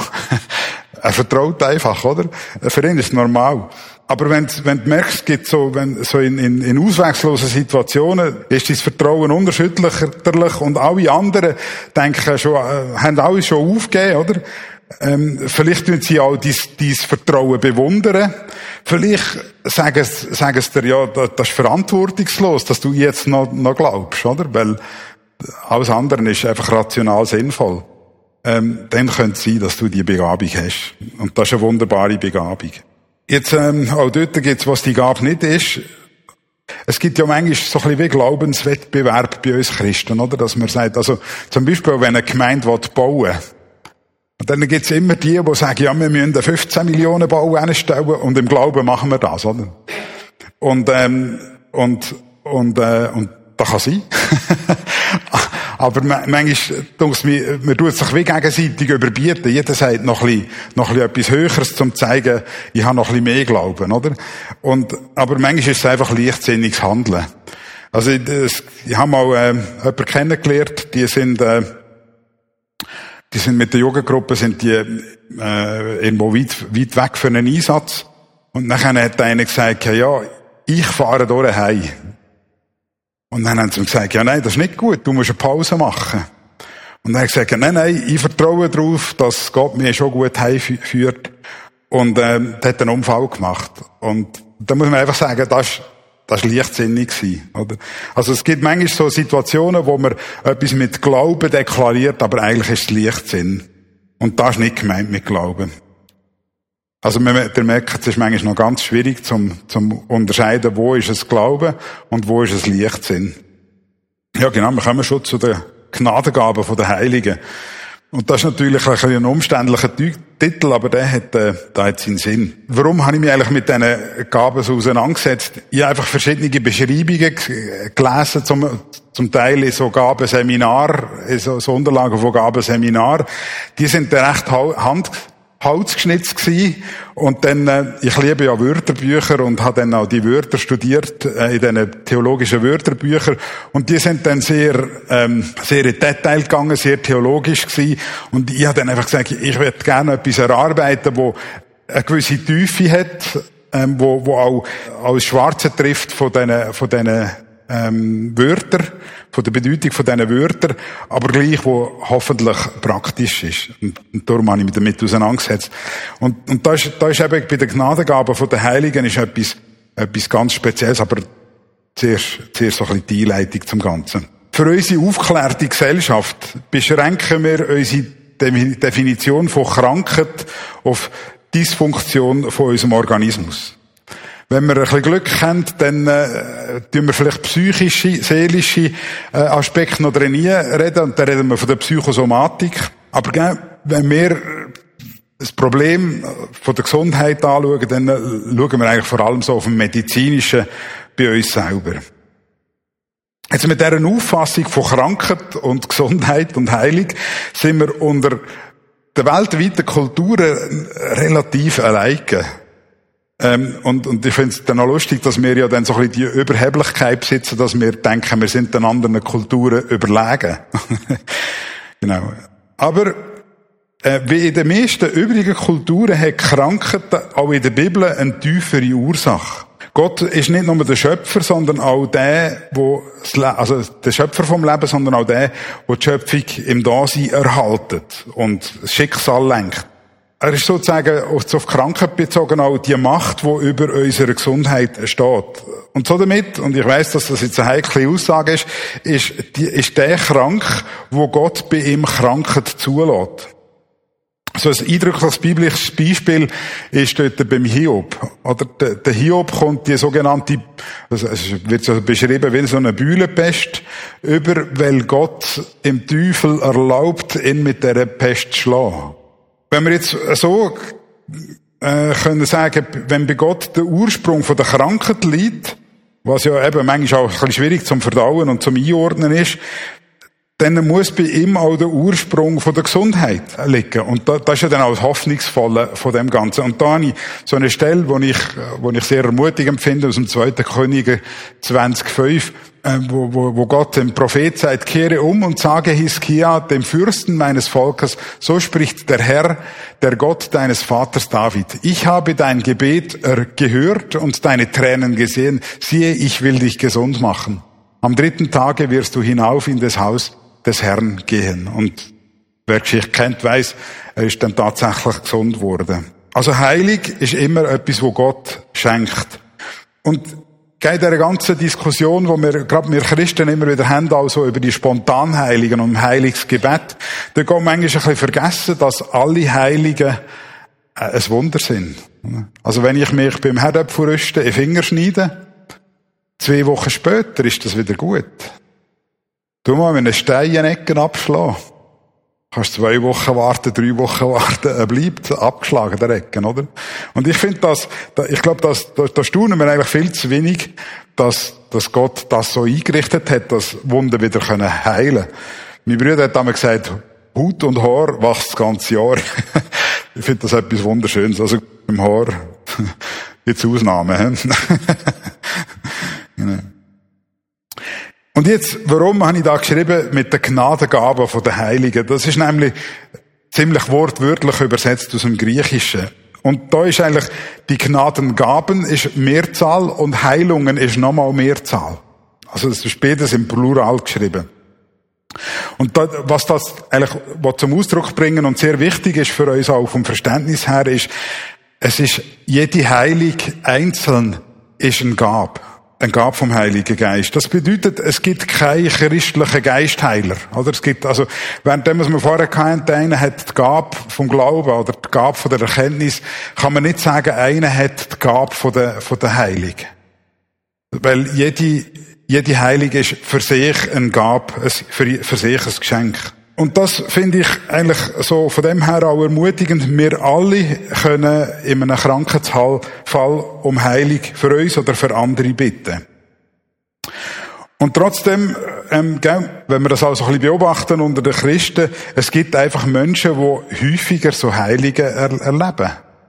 Speaker 1: Er vertraut einfach, oder? Für ihn ist es normal. Aber wenn, wenn du merkst, es gibt so, wenn, so in, in, in ausweglosen Situationen, ist dein Vertrauen unterschiedlich und alle anderen denken schon, äh, haben alle schon aufgegeben, oder? Ähm, vielleicht tun sie auch dein, dein Vertrauen bewundern. Vielleicht sagen, sagen sie dir, ja, das ist verantwortungslos, dass du jetzt noch, noch glaubst, oder? Weil alles andere ist einfach rational sinnvoll. Ähm, dann könnte es sein, dass du die Begabung hast. Und das ist eine wunderbare Begabung. Jetzt, ähm, auch dort gibt's, was die Gabe nicht ist. Es gibt ja manchmal so ein bisschen wie Glaubenswettbewerb bei uns Christen, oder? Dass man sagt, also, zum Beispiel, wenn eine Gemeinde bauen will, und dann gibt's immer die, die sagen, ja, wir müssen einen fünfzehn Millionen Bau hinstellen und im Glauben machen wir das, oder? Und, ähm, und, und, äh, und das kann sein. Aber manchmal, denke ich, man tut sich wie gegenseitig überbieten. Jeder sagt noch ein bisschen, noch ein bisschen etwas Höheres, um zu zeigen, ich habe noch ein bisschen mehr Glauben, oder? Und, aber manchmal ist es einfach leichtsinniges Handeln. Also, ich, ich habe mal, äh, jemanden kennengelernt, die sind, äh, die sind mit der Jugendgruppe, sind die, äh, irgendwo weit, weit weg für einen Einsatz. Und nachher hat einer gesagt, ja, ich fahre hier heim. Und dann haben sie ihm gesagt, ja, nein, das ist nicht gut, du musst eine Pause machen. Und dann hat er gesagt, nein, nein, ich vertraue darauf, dass Gott mich schon gut heimführt. Und, ähm, der hat einen Unfall gemacht. Und da muss man einfach sagen, das ist, das ist leichtsinnig gewesen, oder? Also es gibt manchmal so Situationen, wo man etwas mit Glauben deklariert, aber eigentlich ist es Leichtsinn. Und das ist nicht gemeint mit Glauben. Also, man, ihr merkt, es ist manchmal noch ganz schwierig zum, zum unterscheiden, wo ist es Glauben und wo ist es Leichtsinn. Ja, genau, wir kommen schon zu den Gnadengaben der Heiligen. Und das ist natürlich ein, ein umständlicher Titel, aber der hat, äh, der hat seinen Sinn. Warum habe ich mich eigentlich mit diesen Gaben so auseinandergesetzt? Ich habe einfach verschiedene Beschreibungen gelesen, zum, zum Teil in so Gabenseminar, in so, so Unterlagen von Gabenseminar. Die sind recht hand Holzgeschnitzt gsi und dann äh, ich liebe ja Wörterbücher und habe dann auch die Wörter studiert äh, in diesen theologischen Wörterbüchern und die sind dann sehr ähm, sehr in Detail gegangen, sehr theologisch gsi und ich habe dann einfach gesagt, ich würde gerne etwas erarbeiten, wo eine gewisse Tiefe hat, ähm, wo wo auch als Schwarze trifft von diesen von diesen ähm, Wörter, von der Bedeutung von diesen Wörtern, aber gleich, wo hoffentlich praktisch ist. Und, und darum habe ich mich damit auseinandergesetzt. Und, und da ist, da ist eben bei den Gnadengaben von den Heiligen ist etwas, etwas ganz Spezielles, aber zuerst, zuerst so ein bisschen die Einleitung zum Ganzen. Für unsere aufgeklärte Gesellschaft beschränken wir unsere Definition von Krankheit auf Dysfunktion von unserem Organismus. Wenn wir ein bisschen Glück haben, dann äh, tun wir vielleicht psychische, seelische äh, Aspekte noch drin reden, und dann reden wir von der Psychosomatik. Aber gell, wenn wir das Problem von der Gesundheit anschauen, dann äh, schauen wir eigentlich vor allem so auf dem Medizinischen bei uns selber. Jetzt mit dieser Auffassung von Krankheit und Gesundheit und Heilung sind wir unter der weltweiten Kultur relativ alleine. Ähm, und, und ich finde es dann auch lustig, dass wir ja dann so ein bisschen die Überheblichkeit besitzen, dass wir denken, wir sind den anderen Kulturen überlegen. Genau. Aber äh, wie in den meisten übrigen Kulturen hat Krankheit auch in der Bibel eine tiefere Ursache. Gott ist nicht nur der Schöpfer, sondern auch der, wo also der Schöpfer vom Leben, sondern auch der, der die Schöpfung im Dasein erhaltet und das Schicksal lenkt. Er ist sozusagen auf die Krankheit bezogen auch die Macht, die über unsere Gesundheit steht. Und so damit, und ich weiss, dass das jetzt eine heikle Aussage ist, ist, die, ist der krank, wo Gott bei ihm Krankheit zulässt. So ein eindrückliches biblisches Beispiel ist dort beim Hiob. Oder der, der Hiob kommt die sogenannte, also es wird so beschrieben wie so eine Bühlenpest über, weil Gott im Teufel erlaubt, ihn mit dieser Pest zu schlagen. Wenn wir jetzt so äh, können sagen, wenn bei Gott der Ursprung von der Krankheit liegt, was ja eben manchmal auch ein bisschen schwierig zum Verdauen und zum Einordnen ist, dann muss bei ihm auch der Ursprung von der Gesundheit liegen. Und das ist ja dann auch das Hoffnungsvolle von dem Ganzen. Und da habe ich so eine Stelle, wo ich, wo ich sehr ermutigend finde, aus dem zweiten Könige zwanzig fünf, wo, wo, wo Gott dem Prophet sagt, kehre um und sage Hiskia, dem Fürsten meines Volkes, so spricht der Herr, der Gott deines Vaters David. Ich habe dein Gebet gehört und deine Tränen gesehen. Siehe, ich will dich gesund machen. Am dritten Tage wirst du hinauf in das Haus des Herrn gehen. Und wer die Geschichte kennt, weiss, er ist dann tatsächlich gesund worden. Also heilig ist immer etwas, wo Gott schenkt. Und in dieser ganzen Diskussion, wo wir, gerade wir Christen immer wieder haben, also über die Spontanheiligen und im Heiligsgebet, da geht manchmal ein bisschen vergessen, dass alle Heiligen ein Wunder sind. Also wenn ich mich beim Herdöpfelrüsten in den Finger schneide, zwei Wochen später ist das wieder gut. Du mal, wenn ein Stein in Ecken abschlagen, kannst zwei Wochen warten, drei Wochen warten, er bleibt abgeschlagen, der Ecken, oder? Und ich finde das, ich glaube, das, da, da staunen wir eigentlich viel zu wenig, dass, dass Gott das so eingerichtet hat, dass Wunder wieder können heilen. Mein Bruder hat einmal gesagt, Haut und Haar wächst das ganze Jahr. Ich finde das etwas Wunderschönes. Also, im Haar gibt's Ausnahmen. Genau. Und jetzt, warum habe ich da geschrieben mit den Gnadengaben von den Heiligen? Das ist nämlich ziemlich wortwörtlich übersetzt aus dem Griechischen. Und da ist eigentlich, die Gnadengaben ist Mehrzahl und Heilungen ist nochmal Mehrzahl. Also das ist beides im Plural geschrieben. Und da, was das eigentlich was zum Ausdruck bringen und sehr wichtig ist für uns auch vom Verständnis her, ist, es ist jede Heilung einzeln ist ein Gab. Ein Gab vom Heiligen Geist. Das bedeutet, es gibt keine christlichen Geistheiler. Oder es gibt, also, während dem, was wir vorher hatten, der eine hat die Gabe vom Glauben oder die Gabe von der Erkenntnis, kann man nicht sagen, einer hat die Gabe von der, von der Heilung. Weil jede, jede Heilige ist für sich ein Gabe, für, für sich ein Geschenk. Und das finde ich eigentlich so von dem her auch ermutigend. Wir alle können in einem Krankheitsfall um Heilung für uns oder für andere bitten. Und trotzdem, ähm, wenn wir das auch so ein bisschen beobachten unter den Christen, es gibt einfach Menschen, die häufiger so Heilige er- erleben.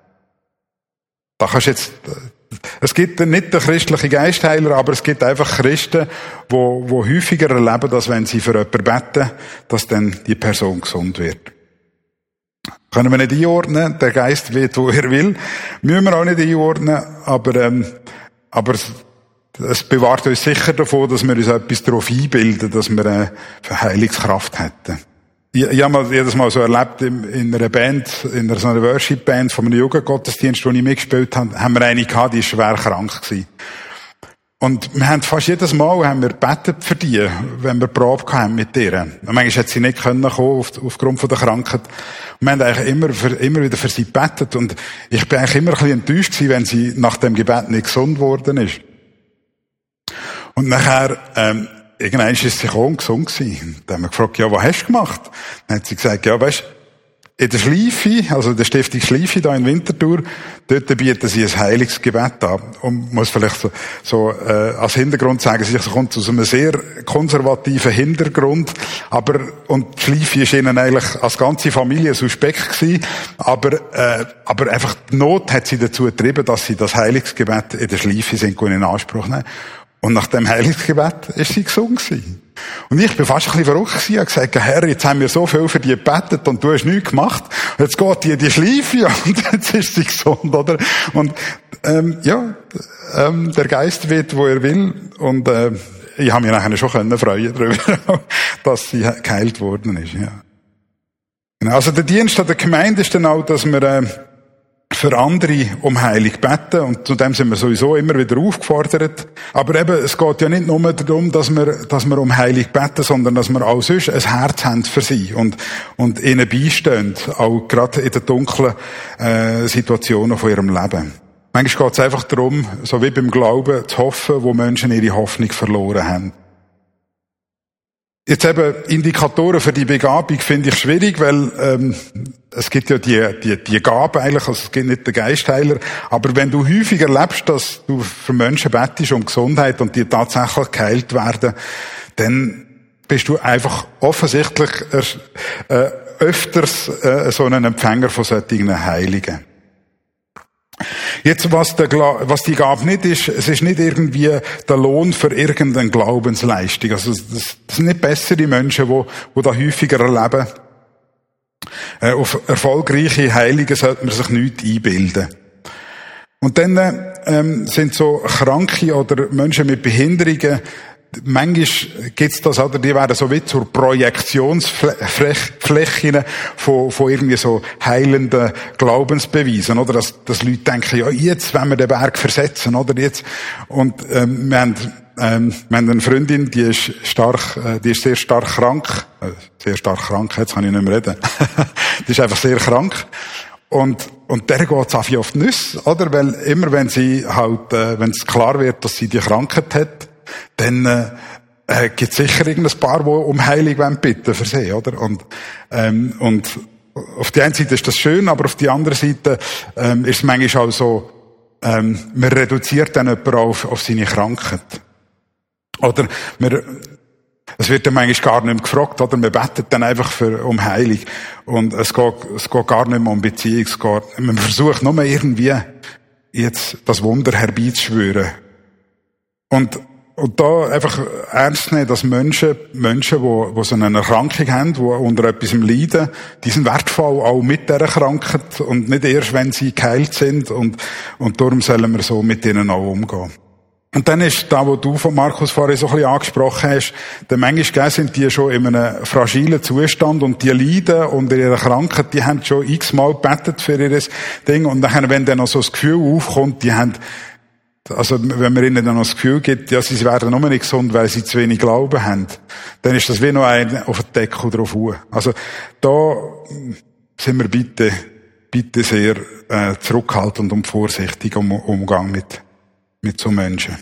Speaker 1: Da kannst du jetzt, es gibt nicht den christlichen Geistheiler, aber es gibt einfach Christen, die, die häufiger erleben, dass wenn sie für jemanden beten, dass dann die Person gesund wird. Können wir nicht einordnen, der Geist weht, wo er will. Müssen wir auch nicht einordnen, aber, ähm, aber es bewahrt uns sicher davon, dass wir uns etwas darauf einbilden, dass wir eine Verheilungskraft hätten. Ich, ich habe mal jedes Mal so erlebt, in, in einer Band, in einer, so einer Worship-Band von einem Jugendgottesdienst, wo ich mitgespielt habe, haben wir eine gehabt, die war schwer krank gewesen. Und wir haben fast jedes Mal haben wir gebetet für die, wenn wir Probe hatten mit ihr. Und manchmal hätte sie nicht können kommen, auf, aufgrund von der Krankheit. Und wir haben eigentlich immer, für, immer wieder für sie gebetet. Und ich bin eigentlich immer ein bisschen enttäuscht gewesen, wenn sie nach dem Gebet nicht gesund worden ist. Und nachher, ähm, irgendwann ist sie gekommen und gesund gewesen. Dann haben wir gefragt, ja, was hast du gemacht? Dann hat sie gesagt, ja, weisst, in der Schleife, also der Stiftung Schleife da in Winterthur, dort bieten sie ein Heilungsgebet an. Und muss vielleicht so, so äh, als Hintergrund sagen, sie kommt aus einem sehr konservativen Hintergrund, aber und die Schleife ist ihnen eigentlich als ganze Familie suspekt gewesen, aber äh, aber einfach die Not hat sie dazu getrieben, dass sie das Heilungsgebet in der Schleife sind in Anspruch nehmen. Und nach dem Heilungsgebet ist sie gesund gewesen. Und ich bin fast ein bisschen verrückt gewesen. Ich habe gesagt, Herr, jetzt haben wir so viel für die gebetet und du hast nichts gemacht. Und jetzt geht die in die Schleife und jetzt ist sie gesund, oder? Und, ähm, ja, ähm, der Geist wird, wo er will. Und, äh, ich habe mich nachher schon können freuen darüber, dass sie geheilt worden ist, ja. Genau. Also der Dienst an der Gemeinde ist dann auch, dass wir, äh, für andere um Heilung beten, und zu dem sind wir sowieso immer wieder aufgefordert. Aber eben, es geht ja nicht nur darum, dass wir, dass wir um Heilung beten, sondern dass wir auch sonst ein Herz haben für sie und, und ihnen beistehen, auch gerade in den dunklen äh, Situationen von ihrem Leben. Manchmal geht es einfach darum, so wie beim Glauben, zu hoffen, wo Menschen ihre Hoffnung verloren haben. Jetzt eben Indikatoren für die Begabung finde ich schwierig, weil ähm, es gibt ja die die die Gabe eigentlich, also es gibt nicht den Geistheiler, aber wenn du häufig erlebst, dass du für Menschen bettest um Gesundheit und die tatsächlich geheilt werden, dann bist du einfach offensichtlich äh, öfters äh, so ein Empfänger von solchen Heiligen. Jetzt, was, der, was die Gabe nicht ist, es ist nicht irgendwie der Lohn für irgendeine Glaubensleistung. Also, das, das sind nicht bessere Menschen, die, die da häufiger erleben. Äh, auf erfolgreiche Heilige sollte man sich nichts einbilden. Und dann ähm, sind so Kranke oder Menschen mit Behinderungen, manchmal gibt's das, oder die werden so wie zur Projektionsfläche von, von irgendwie so heilenden Glaubensbeweisen, oder? Dass, dass Leute denken, ja, jetzt wollen wir den Berg versetzen, oder? Jetzt. Und, ähm, wir haben, ähm, wir haben eine Freundin, die ist stark, äh, die ist sehr stark krank, äh, sehr stark krank, jetzt kann ich nicht mehr reden. Die ist einfach sehr krank. Und, und der geht's auf die Nüsse, oder? Weil immer wenn sie halt, äh, wenn es klar wird, dass sie die Krankheit hat, dann äh, gibt es sicher irgendein Paar, die um Heilung bitten für sie, oder? Und, ähm, und auf der einen Seite ist das schön, aber auf der anderen Seite ähm, ist es manchmal auch so, ähm, man reduziert dann jemanden auf, auf seine Krankheit. Oder man, es wird dann manchmal gar nicht mehr gefragt, oder? Man betet dann einfach für, um Heilung. Und es geht, es geht gar nicht mehr um Beziehung, es geht, man versucht nur irgendwie jetzt das Wunder herbeizuschwören. Und Und da einfach ernst nehmen, dass Menschen, Menschen, die, die so eine Erkrankung haben, die unter etwas leiden, die sind wertvoll auch mit dieser Krankheit und nicht erst, wenn sie geheilt sind, und, und darum sollen wir so mit ihnen auch umgehen. Und dann ist da, wo du von Markus vorhin so ein bisschen angesprochen hast, denn manchmal sind die schon in einem fragilen Zustand und die leiden unter ihrer Krankheit, die haben schon x-mal gebetet für ihr Ding, und dann, wenn dann noch so das Gefühl aufkommt, die haben, also, wenn man ihnen dann noch das Gefühl gibt, ja, sie werden nur nicht gesund, weil sie zu wenig Glauben haben, dann ist das wie noch ein auf den Deckel drauf. Also, da sind wir bitte, bitte sehr, äh, zurückhaltend und vorsichtig im Umgang mit, mit so Menschen.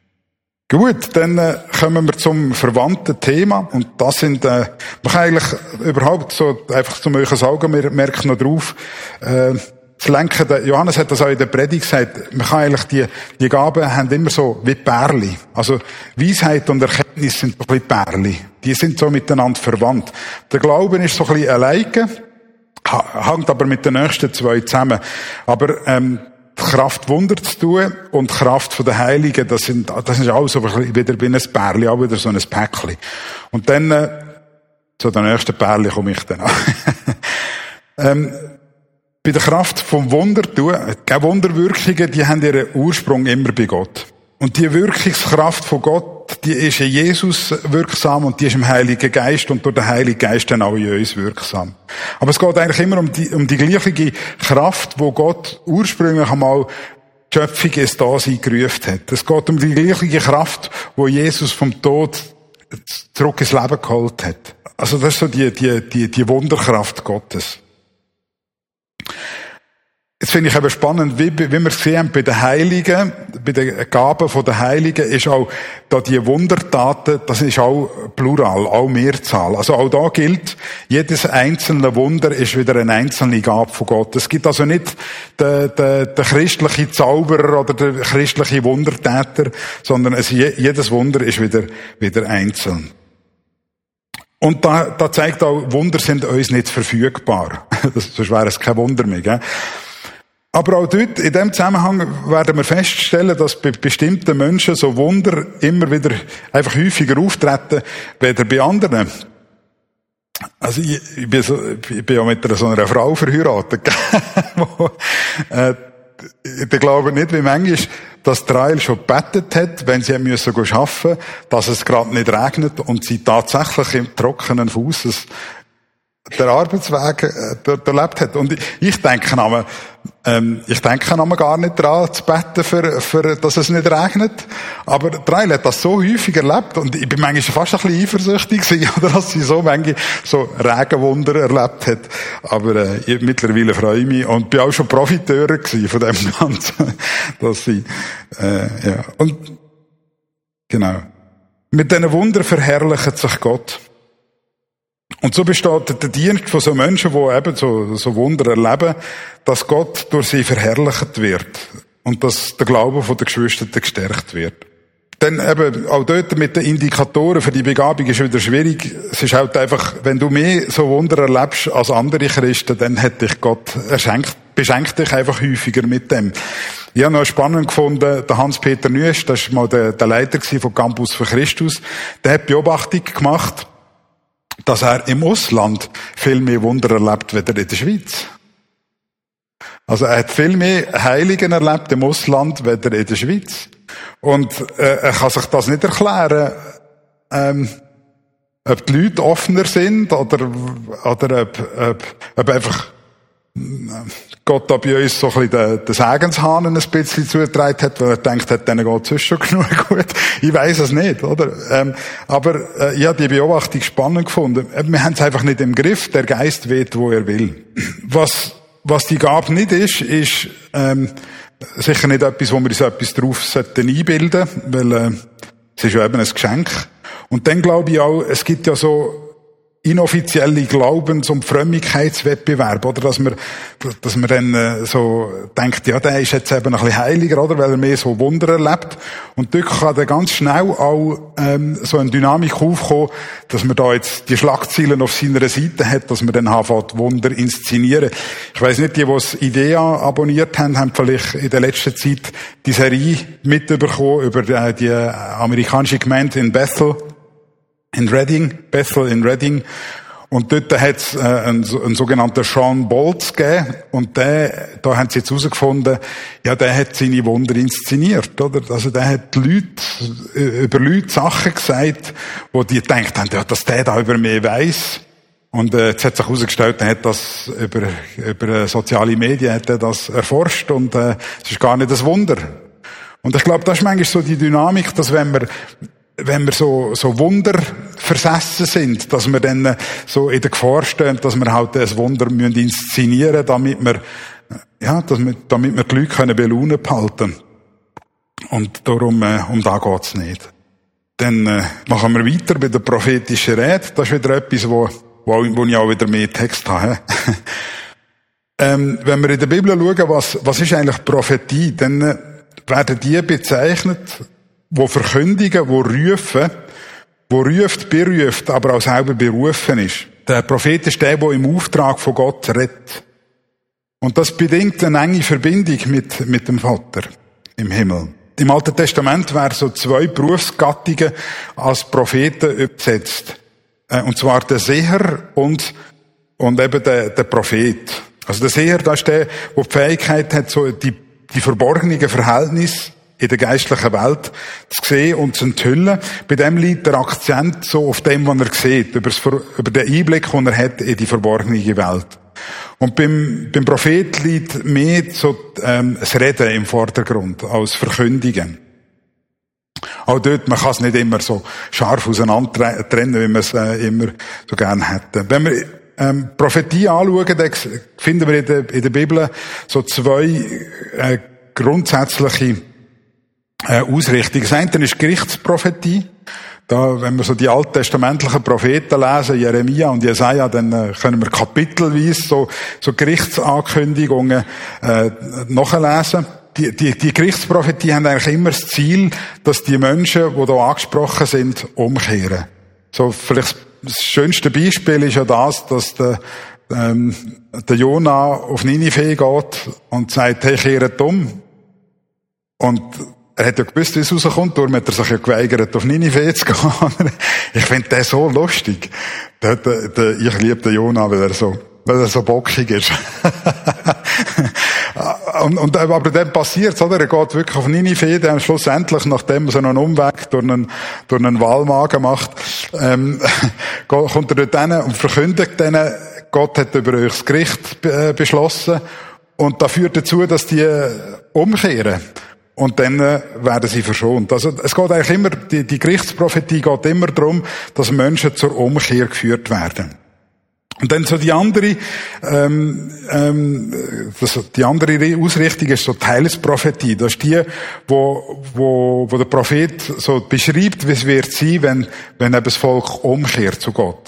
Speaker 1: Gut, dann äh, kommen wir zum verwandten Thema, und das sind, äh, man kann eigentlich überhaupt so, einfach zum euch sagen, wir merken noch drauf, äh, das Lenken, der Johannes hat das auch in der Predigt gesagt, man kann eigentlich die, die Gaben haben immer so wie Pärli. Also, Weisheit und Erkenntnis sind so wie Pärli. Die sind so miteinander verwandt. Der Glauben ist so ein bisschen alleine, hängt aber mit den nächsten zwei zusammen. Aber, ähm, die Kraft, Wunder zu tun und die Kraft von der Heiligen, das sind, das ist auch so wieder wie ein Pärli, auch wieder so ein Päckli. Und dann, äh, zu den nächsten Pärli komme ich dann an. ähm, Bei der Kraft vom Wunder tun, die Wunderwirkungen, die haben ihren Ursprung immer bei Gott. Und die Wirkungskraft von Gott, die ist in Jesus wirksam und die ist im Heiligen Geist und durch den Heiligen Geist dann auch in uns wirksam. Aber es geht eigentlich immer um die, um die gleiche Kraft, wo Gott ursprünglich einmal die Schöpfung ins Dasein gerufen hat. Es geht um die gleiche Kraft, wo Jesus vom Tod zurück ins Leben geholt hat. Also das ist so die, die, die, die Wunderkraft Gottes. Jetzt finde ich eben spannend, wie, wie wir es gesehen haben bei den Heiligen, bei den Gaben der Heiligen, ist auch da die Wundertaten, das ist auch Plural, auch Mehrzahl. Also auch da gilt, jedes einzelne Wunder ist wieder eine einzelne Gabe von Gott. Es gibt also nicht den, den, den christlichen Zauberer oder den christlichen Wundertäter, sondern es, jedes Wunder ist wieder, wieder einzeln. Und da, da zeigt auch, Wunder sind uns nicht verfügbar. Das, sonst wäre es kein Wunder mehr, gell? Aber auch dort, in dem Zusammenhang, werden wir feststellen, dass bei bestimmten Menschen so Wunder immer wieder einfach häufiger auftreten, weder bei anderen. Also ich, ich, bin, so, ich bin ja mit einer, so einer Frau verheiratet, wo, äh, ich glaube nicht, wie manchmal, dass Trail schon gebetet hat, wenn sie müssen arbeiten mussten, dass es gerade nicht regnet und sie tatsächlich im trockenen Fußes der Arbeitsweg äh, dort erlebt hat. Und ich, ich denke einmal, ähm, ich denke einmal gar nicht dran, zu beten, für, für, dass es nicht regnet. Aber Trail hat das so häufig erlebt und ich bin manchmal fast ein bisschen eifersüchtig gewesen, oder, dass sie so manchmal so Regenwunder erlebt hat. Aber äh, ich, mittlerweile freue ich mich und bin auch schon Profiteur gewesen von dem Ganzen, dass sie, äh, ja. Und, genau. Mit diesen Wundern verherrlicht sich Gott. Und so besteht der Dienst von so Menschen, die eben so, so Wunder erleben, dass Gott durch sie verherrlicht wird. Und dass der Glaube von den Geschwistern gestärkt wird. Dann eben, auch dort mit den Indikatoren für die Begabung ist wieder schwierig. Es ist halt einfach, wenn du mehr so Wunder erlebst als andere Christen, dann hat dich Gott erschenkt, beschenkt dich einfach häufiger mit dem. Ich habe noch spannend gefunden, der Hans-Peter Nüsch, das war mal der, der Leiter vom Campus für Christus, der hat Beobachtung gemacht, dass er im Ausland viel mehr Wunder erlebt, als in der Schweiz. Also er hat viel mehr Heiligen erlebt im Ausland, als in der Schweiz. Und äh, er kann sich das nicht erklären, ähm, ob die Leute offener sind oder, oder ob, ob, ob einfach Gott da bei uns so ein bisschen den, den Segenshahn ein bisschen zugetragen hat, weil er denkt hat, denen geht es schon genug gut. Ich weiss es nicht, oder? Ähm, aber äh, ich habe die Beobachtung spannend gefunden. Wir haben es einfach nicht im Griff. Der Geist weht, wo er will. Was, was die Gabe nicht ist, ist ähm, sicher nicht etwas, wo wir uns etwas drauf sollten einbilden, weil äh, es ist ja eben ein Geschenk. Und dann glaube ich auch, es gibt ja so inoffizielle Glaubens- und Frömmigkeitswettbewerb, oder? Dass man, dass man dann äh, so denkt, ja, der ist jetzt eben ein bisschen heiliger, oder? Weil er mehr so Wunder erlebt. Und dort kann dann ganz schnell auch ähm, so eine Dynamik aufkommen, dass man da jetzt die Schlagzeilen auf seiner Seite hat, dass man dann anfängt, Wunder inszenieren. Ich weiss nicht, die, die das Idea abonniert haben, haben vielleicht in der letzten Zeit die Serie mitbekommen über die, die amerikanische Gemeinde in Bethel. In Reading, Bethel in Reading. Und dort hat es äh, einen, einen sogenannten Sean Boltz gegeben. Und der, da haben sie jetzt herausgefunden, ja, der hat seine Wunder inszeniert, oder? Also der hat Leute, über Leute Sachen gesagt, wo die gedacht haben, ja, dass der da über mich weiss. Und äh, jetzt hat sich herausgestellt, er hat das über, über soziale Medien hat er das erforscht und äh, es ist gar nicht ein Wunder. Und ich glaube, das ist manchmal so die Dynamik, dass wenn wir wenn wir so, so Wunder versessen sind, dass wir dann so in der Gefahr stehen, dass wir halt ein Wunder müssen inszenieren, damit wir, ja, dass wir, damit wir die Leute können belaunen behalten. Und darum, äh, um da geht's nicht. Dann, äh, machen wir weiter bei der prophetischen Rede. Das ist wieder etwas, wo, wo, wo ich auch wieder mehr Text habe. ähm, wenn wir in der Bibel schauen, was, was ist eigentlich Prophetie, dann äh, werden die bezeichnet, wo verkündigen, wo rufen, wo ruft, beruft, aber auch selber berufen ist. Der Prophet ist der, der im Auftrag von Gott redet. Und das bedingt eine enge Verbindung mit, mit dem Vater im Himmel. Im Alten Testament werden so zwei Berufsgattungen als Propheten übersetzt. Und zwar der Seher und, und eben der, der Prophet. Also der Seher, das ist der, der die Fähigkeit hat, so die, die verborgenen Verhältnisse in der geistlichen Welt zu sehen und zu enthüllen. Bei dem liegt der Akzent so auf dem, was er sieht, über, das, über den Einblick, den er hat in die verborgene Welt. Und beim, beim Prophet liegt mehr so ähm, das Reden im Vordergrund als Verkündigen. Auch dort, man kann es nicht immer so scharf auseinander trennen, wie man es äh, immer so gerne hätte. Wenn wir ähm, Prophetie anschauen, dann finden wir in der, in der Bibel so zwei äh, grundsätzliche äh, Ausrichtungen. Das eine ist Gerichtsprophetie. Da, wenn wir so die alttestamentlichen Propheten lesen, Jeremia und Jesaja, dann äh, können wir kapitelweise so, so Gerichtsankündigungen äh, nachlesen. Die, die, die Gerichtsprophetie haben eigentlich immer das Ziel, dass die Menschen, die da angesprochen sind, umkehren. So, vielleicht das schönste Beispiel ist ja das, dass der, ähm, der Jona auf Ninive geht und sagt, hey, kehret um. Und er hat ja gewusst, wie es rauskommt, darum hat er sich ja geweigert, auf Ninive zu gehen. Ich finde den so lustig. Der, der, der, ich liebe den Jona, weil er so, weil er so bockig ist. und, und, aber dann passiert's, oder? Er geht wirklich auf Ninive, dann schlussendlich, nachdem er so einen Umweg durch einen, durch einen Walmagen macht, ähm, kommt er dort hin und verkündigt denen, Gott hat über euch das Gericht äh, beschlossen. Und das führt dazu, dass die umkehren. Und dann werden sie verschont. Also es geht eigentlich immer, die, die Gerichtsprophetie geht immer darum, dass Menschen zur Umkehr geführt werden. Und dann so die andere, ähm, ähm, das, die andere Ausrichtung ist so Teilesprophetie. Das ist die, wo, wo, wo der Prophet so beschreibt, wie es wird sein, wenn, wenn eben das Volk umkehrt zu Gott.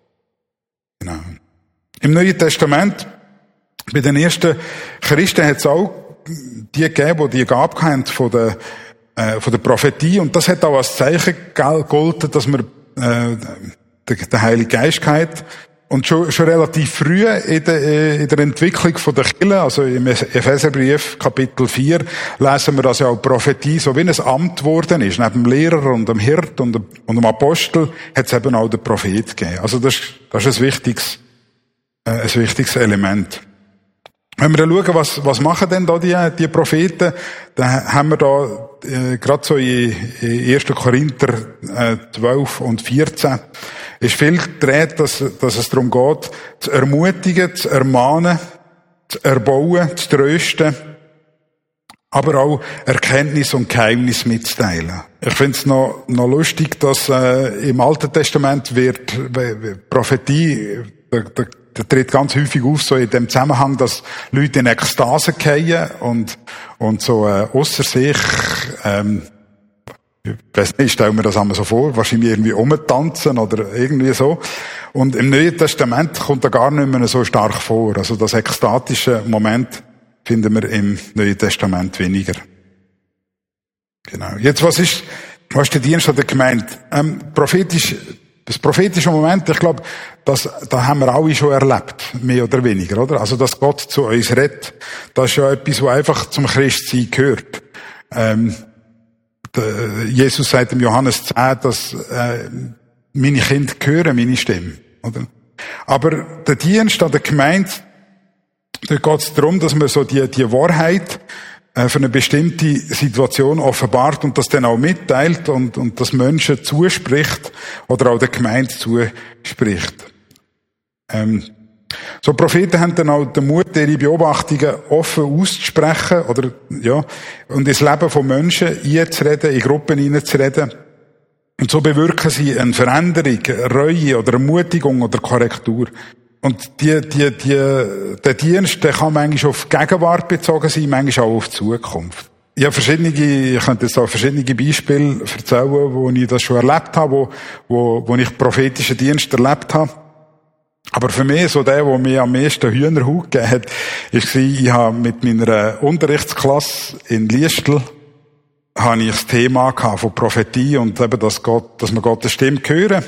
Speaker 1: Genau. Im Neuen Testament, bei den ersten Christen hat es auch die gegeben, die die Gabe hatten von der, äh, von der Prophetie. Und das hat auch als Zeichen gegolten, dass man, äh, den, den Heiligen Geist hat. Und schon, schon relativ früh in der, in der Entwicklung von der Kirche, also im Epheserbrief, Kapitel vier, lesen wir, dass ja auch Prophetie so wie ein Amt geworden ist. Neben dem Lehrer und dem Hirt und dem, und dem Apostel hat es eben auch den Prophet gegeben. Also das, das ist ein wichtiges, äh, ein wichtiges Element. Wenn wir dann schauen, was, was machen denn da die, die Propheten, dann haben wir da, äh, gerade so in, in ersten Korinther äh, zwölf und vierzehn, ist viel gedreht, dass, dass es darum geht, zu ermutigen, zu ermahnen, zu erbauen, zu trösten, aber auch Erkenntnis und Geheimnis mitzuteilen. Ich finde es noch, noch lustig, dass äh, im Alten Testament wird äh, Prophetie, der, der, der tritt ganz häufig auf, so in dem Zusammenhang, dass Leute in Ekstase fallen und, und so äh, ausser sich, ähm, ich weiss nicht, ich stelle mir das einmal so vor, wahrscheinlich irgendwie rumtanzen oder irgendwie so. Und im Neuen Testament kommt er gar nicht mehr so stark vor. Also das ekstatische Moment finden wir im Neuen Testament weniger. Genau. Jetzt, was ist, was ist der Dienst der Gemeinde? Ähm, prophetisch, das prophetische Moment, ich glaube, das, da haben wir alle schon erlebt, mehr oder weniger, oder? Also, dass Gott zu uns redet, das ist ja etwas, was einfach zum Christsein gehört. Ähm, der, Jesus sagt im Johannes zehn, dass äh, meine Kinder hören meine Stimme, oder? Aber der Dienst an der Gemeinde, da geht es darum, dass man so die, die Wahrheit äh, für eine bestimmte Situation offenbart und das dann auch mitteilt und, und das Menschen zuspricht oder auch der Gemeinde zuspricht. Ähm, so Propheten haben dann auch den Mut, ihre Beobachtungen offen auszusprechen oder ja und ins Leben von Menschen einzureden, in Gruppen hineinzureden. Und so bewirken sie eine Veränderung, Reue oder Ermutigung oder Korrektur. Und die, die, die, der Dienst, der kann manchmal auf die Gegenwart bezogen sein, manchmal auch auf die Zukunft. Ich habe verschiedene, ich könnte jetzt auch verschiedene Beispiele erzählen, wo ich das schon erlebt habe, wo, wo, wo ich prophetischen Dienst erlebt habe. Aber für mich, so der, der mir am meisten Hühnerhaut gegeben hat, ist, ich habe mit meiner Unterrichtsklasse in Liestel, habe ich das Thema gehabt von Prophetie und eben, dass Gott, dass wir Gottes Stimme hören.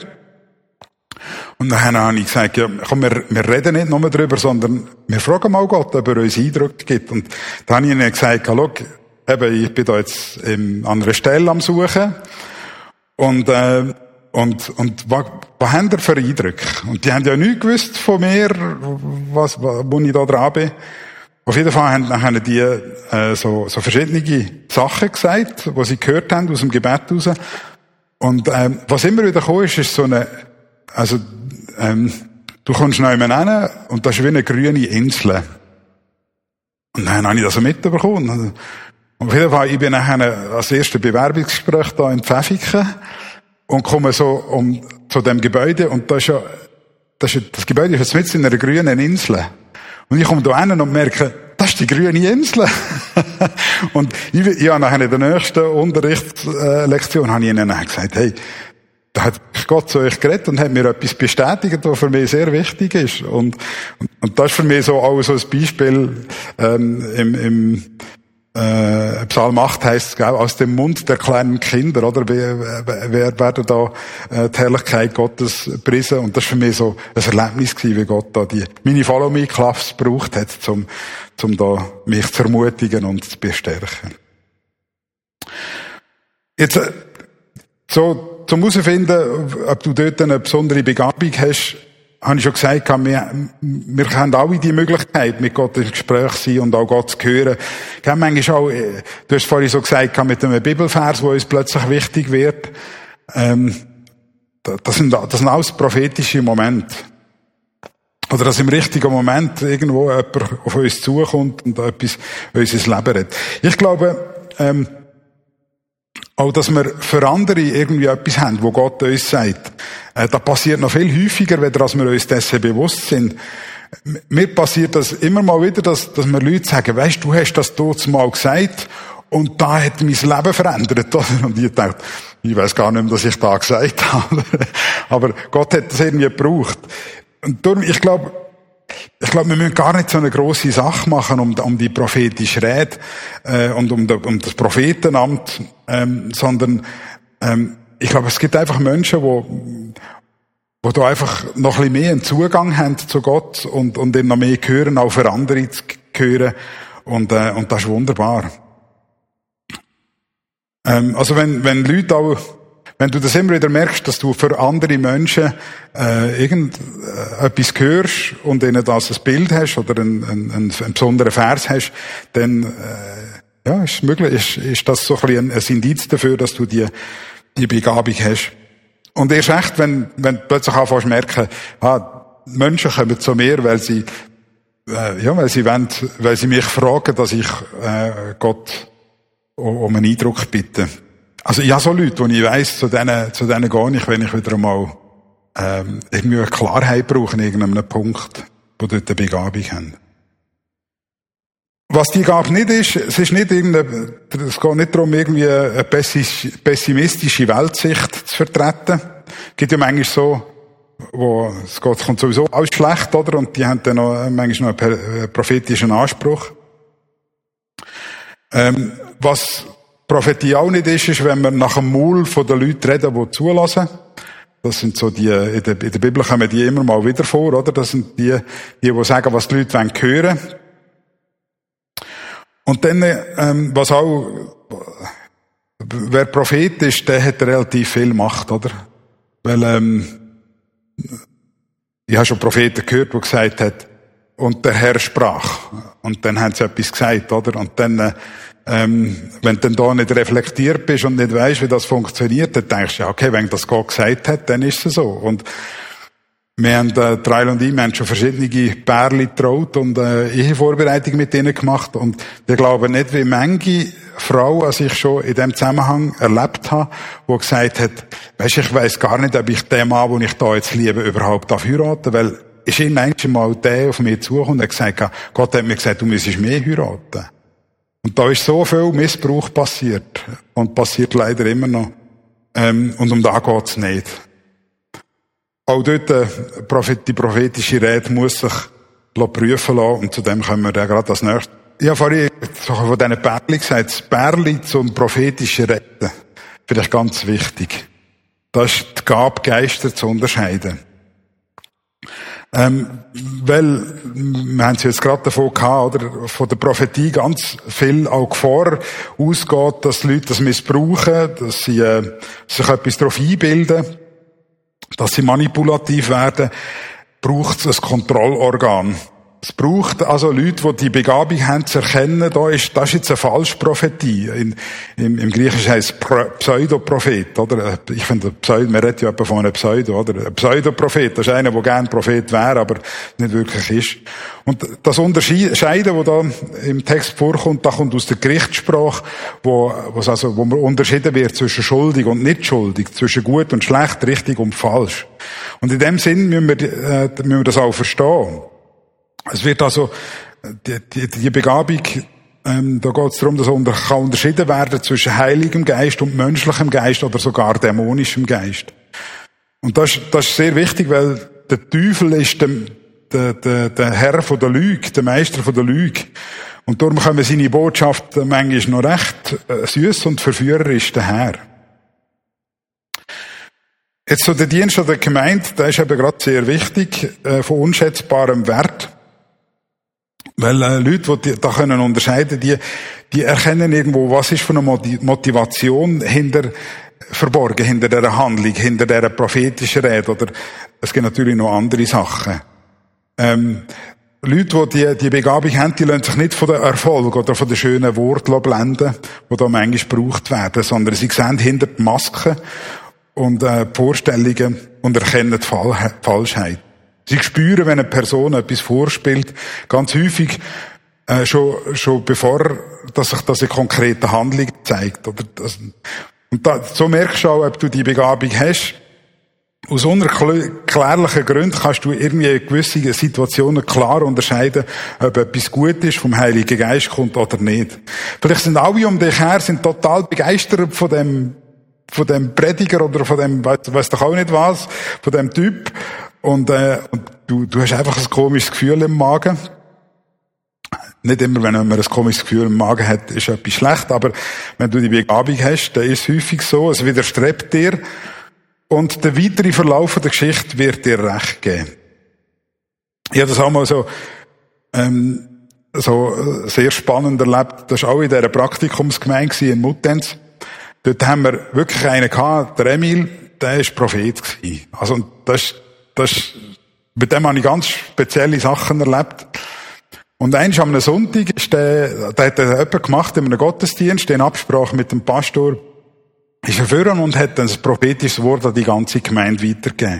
Speaker 1: Und dann habe ich gesagt, ja, komm, wir, wir reden nicht nur darüber, sondern wir fragen mal Gott, ob er uns Eindrücke gibt. Und dann habe ich ihnen gesagt, schau, eben, ich bin da jetzt in, an einer Stelle am Suchen. Und, äh, und, und, was, was haben ihr für Eindrücke? Und die haben ja nichts gewusst von mir, was, wo ich da dran bin. Auf jeden Fall haben nachher die äh, so, so verschiedene Sachen gesagt, die sie gehört haben aus dem Gebet raus. Und ähm, was immer wieder gekommen ist, ist so eine, also ähm, du kommst noch jemanden hin und das ist wie eine grüne Insel. Und dann habe ich das so mitbekommen. Und auf jeden Fall, ich bin nachher als erstes Bewerbungsgespräch da in Pfäffiken und komme so um zu dem Gebäude und da ist ja, das, ist, das Gebäude ist jetzt mit in einer grünen Insel. Und ich komme da hin und merke, das ist die grüne Insel. Und ich, ich habe nachher in der nächsten Unterrichtslektion habe ich ihnen dann gesagt, hey, da hat Gott zu euch geredet und hat mir etwas bestätigt, was für mich sehr wichtig ist. Und, und, und das ist für mich so auch so ein Beispiel, ähm, im, im, äh, Psalm acht heisst es, gell, aus dem Mund der kleinen Kinder, oder? Wer, wer werden da, äh, die Herrlichkeit Gottes preisen? Und das ist für mich so ein Erlebnis gewesen, wie Gott da die, meine Follow-Me-Klasse gebraucht hat, zum, zum da mich zu ermutigen und zu bestärken. Jetzt, äh, so, zum herausfinden, ob du dort eine besondere Begabung hast, habe ich schon gesagt, wir, wir haben alle die Möglichkeit, mit Gott im Gespräch zu sein und auch Gott zu hören. Ich habe manchmal auch, du hast vorhin so gesagt, mit einem Bibelvers, der uns plötzlich wichtig wird, ähm, das sind, das sind alles prophetische Momente. Oder dass im richtigen Moment irgendwo jemand auf uns zukommt und etwas in unser Leben hat. Ich glaube, ähm, auch, dass wir für andere irgendwie etwas haben, wo Gott uns sagt. Äh, das passiert noch viel häufiger, wenn wir uns dessen bewusst sind. Mir passiert das immer mal wieder, dass, dass mir Leute sagen, weisst du, hast das dort mal gesagt und da hat mein Leben verändert. Und ich dachte, ich weiss gar nicht mehr, dass ich da gesagt habe. Aber Gott hat das irgendwie gebraucht. Und darum, ich glaube, Ich glaube, wir müssen gar nicht so eine grosse Sache machen um, um die prophetische Rede äh, und um, um das Prophetenamt, ähm, sondern ähm, ich glaube, es gibt einfach Menschen, die wo da einfach noch ein bisschen mehr einen Zugang haben zu Gott und, und ihn noch mehr hören, auch für andere zu hören. Und, äh, und das ist wunderbar. Ähm, also wenn, wenn Leute auch, wenn du das immer wieder merkst, dass du für andere Menschen äh, irgend äh, etwas hörst und ihnen das ein Bild hast oder einen, einen, einen besonderen Vers hast, dann äh, ja, ist möglich, ist, ist das so ein bisschen ein, ein Indiz dafür, dass du die, die Begabung hast. Und erst recht, wenn, wenn du plötzlich anfängst zu merken, ah, Menschen kommen zu mir, weil sie äh, ja, weil sie wollen, weil sie mich fragen, dass ich äh, Gott um, um einen Eindruck bitte. Also ich habe so Leute, wo ich weiss, zu denen, zu denen gehe ich, wenn ich wieder einmal ähm, irgendwie eine Klarheit brauche in irgendeinem Punkt, wo dort eine Begabung haben. Was die Gabe nicht ist, es ist nicht irgendeine, es geht nicht darum, irgendwie eine pessimistische Weltsicht zu vertreten. Es gibt ja manchmal so, wo es geht, es kommt sowieso alles schlecht, oder? Und die haben dann noch, manchmal noch einen prophetischen Anspruch. Ähm, was Prophetie auch nicht ist, ist, wenn wir nach dem Maul der Leute reden, die zulassen. Das sind so die, in der, in der Bibel kommen die immer mal wieder vor, oder? Das sind die, die, die sagen, was die Leute hören wollen. Und dann, ähm, was auch, wer Prophet ist, der hat relativ viel Macht, oder? Weil, ähm, ich habe schon Propheten gehört, die gesagt haben, und der Herr sprach. Und dann haben sie etwas gesagt, oder? Und dann, ähm, wenn du dann da nicht reflektiert bist und nicht weißt, wie das funktioniert, dann denkst du, ja, okay, wenn das Gott gesagt hat, dann ist es so. Und wir haben, äh, Trail und ich, wir haben schon verschiedene Pärchen getraut und äh, Ehevorbereitung mit ihnen gemacht. Und wir glauben nicht, wie manche Frau, als ich schon in dem Zusammenhang erlebt habe, die gesagt hat, weisst, ich weiss gar nicht, ob ich den Mann, den ich da jetzt liebe, überhaupt heiraten darf, weil ist ihnen eigentlich mal der auf mich zugekommen und hat gesagt, Gott hat mir gesagt, du müsstest mehr heiraten. Und da ist so viel Missbrauch passiert. Und passiert leider immer noch. Ähm, und um da geht's nicht. Auch dort, äh, die prophetische Rede muss sich prüfen lassen. Und zu dem können wir dann gerade das nächste. Ich habe vorhin von diesen Pärchen gesagt, das Pärchen zum prophetischen Reden. Vielleicht ganz wichtig. Das ist die Gabe, Geister zu unterscheiden. Ähm, weil, wir haben es jetzt gerade davon gehabt, oder, von der Prophetie ganz viel auch Gefahr ausgeht, dass die Leute das missbrauchen, dass sie, äh, sich etwas darauf einbilden, dass sie manipulativ werden, braucht es ein Kontrollorgan. Es braucht also Leute, die die Begabung haben, zu erkennen, da ist, das ist jetzt eine Falschprophetie. In, im, Im Griechischen heisst es Pseudoprophet, oder? Ich finde, Pseudo, man redet ja etwa von einem Pseudo, oder? Ein Pseudoprophet, das ist einer, der gerne Prophet wäre, aber nicht wirklich ist. Und das Unterscheiden, das da im Text vorkommt, das kommt aus der Gerichtssprache, wo, wo, also, wo man unterschieden wird zwischen schuldig und nicht schuldig, zwischen gut und schlecht, richtig und falsch. Und in dem Sinn müssen wir, äh, müssen wir das auch verstehen. Es wird also, die, die, die Begabung, ähm, da geht es darum, dass unter, kann unterschieden werden zwischen heiligem Geist und menschlichem Geist oder sogar dämonischem Geist. Und das, das ist sehr wichtig, weil der Teufel ist der, der, der, der Herr von der Lüge, der Meister von der Lüge. Und darum können wir seine Botschaft manchmal noch recht äh, süß und verführerisch daher. Jetzt so der Dienst an der Gemeinde, der ist eben gerade sehr wichtig, äh, von unschätzbarem Wert. Weil äh, Leute, die da können unterscheiden, die, die erkennen irgendwo, was ist für eine Motivation hinter verborgen, hinter dieser Handlung, hinter dieser prophetischen Rede. Oder es gibt natürlich noch andere Sachen. Ähm, Leute, die, die die Begabung haben, die lassen sich nicht von dem Erfolg oder von den schönen Worten blenden, die da manchmal gebraucht werden, sondern sie sehen hinter die Masken und äh, die Vorstellungen und erkennen die Fall- Falschheit. Sie spüren, wenn eine Person etwas vorspielt, ganz häufig äh, schon schon bevor, dass sich das in konkreten Handlung zeigt. Oder das, und da, so merkst du auch, ob du die Begabung hast. Aus unerklärlichen Gründen kannst du irgendwie in gewissen Situationen klar unterscheiden, ob etwas gut ist, vom Heiligen Geist kommt oder nicht. Vielleicht sind alle um dich her sind total begeistert von dem von dem Prediger oder von dem, weiss doch auch nicht was, von dem Typ. Und, äh, und du, du hast einfach ein komisches Gefühl im Magen. Nicht immer, wenn man ein komisches Gefühl im Magen hat, ist etwas schlecht, aber wenn du die Begabung hast, dann ist es häufig so, es widerstrebt dir und der weitere Verlauf der Geschichte wird dir recht geben. Ich habe das auch mal so, ähm, so sehr spannend erlebt. Das war auch in dieser Praktikumsgemeinde in Muttenz. Dort haben wir wirklich einen gehabt, der Emil, der war Prophet gewesen. Also, und das Das, mit dem habe ich ganz spezielle Sachen erlebt. Und eins am Sonntag ist der, der hat jemand gemacht in einem Gottesdienst, in Absprache mit dem Pastor, ist er vorgegangen und hat ein prophetisches Wort an die ganze Gemeinde weitergegeben.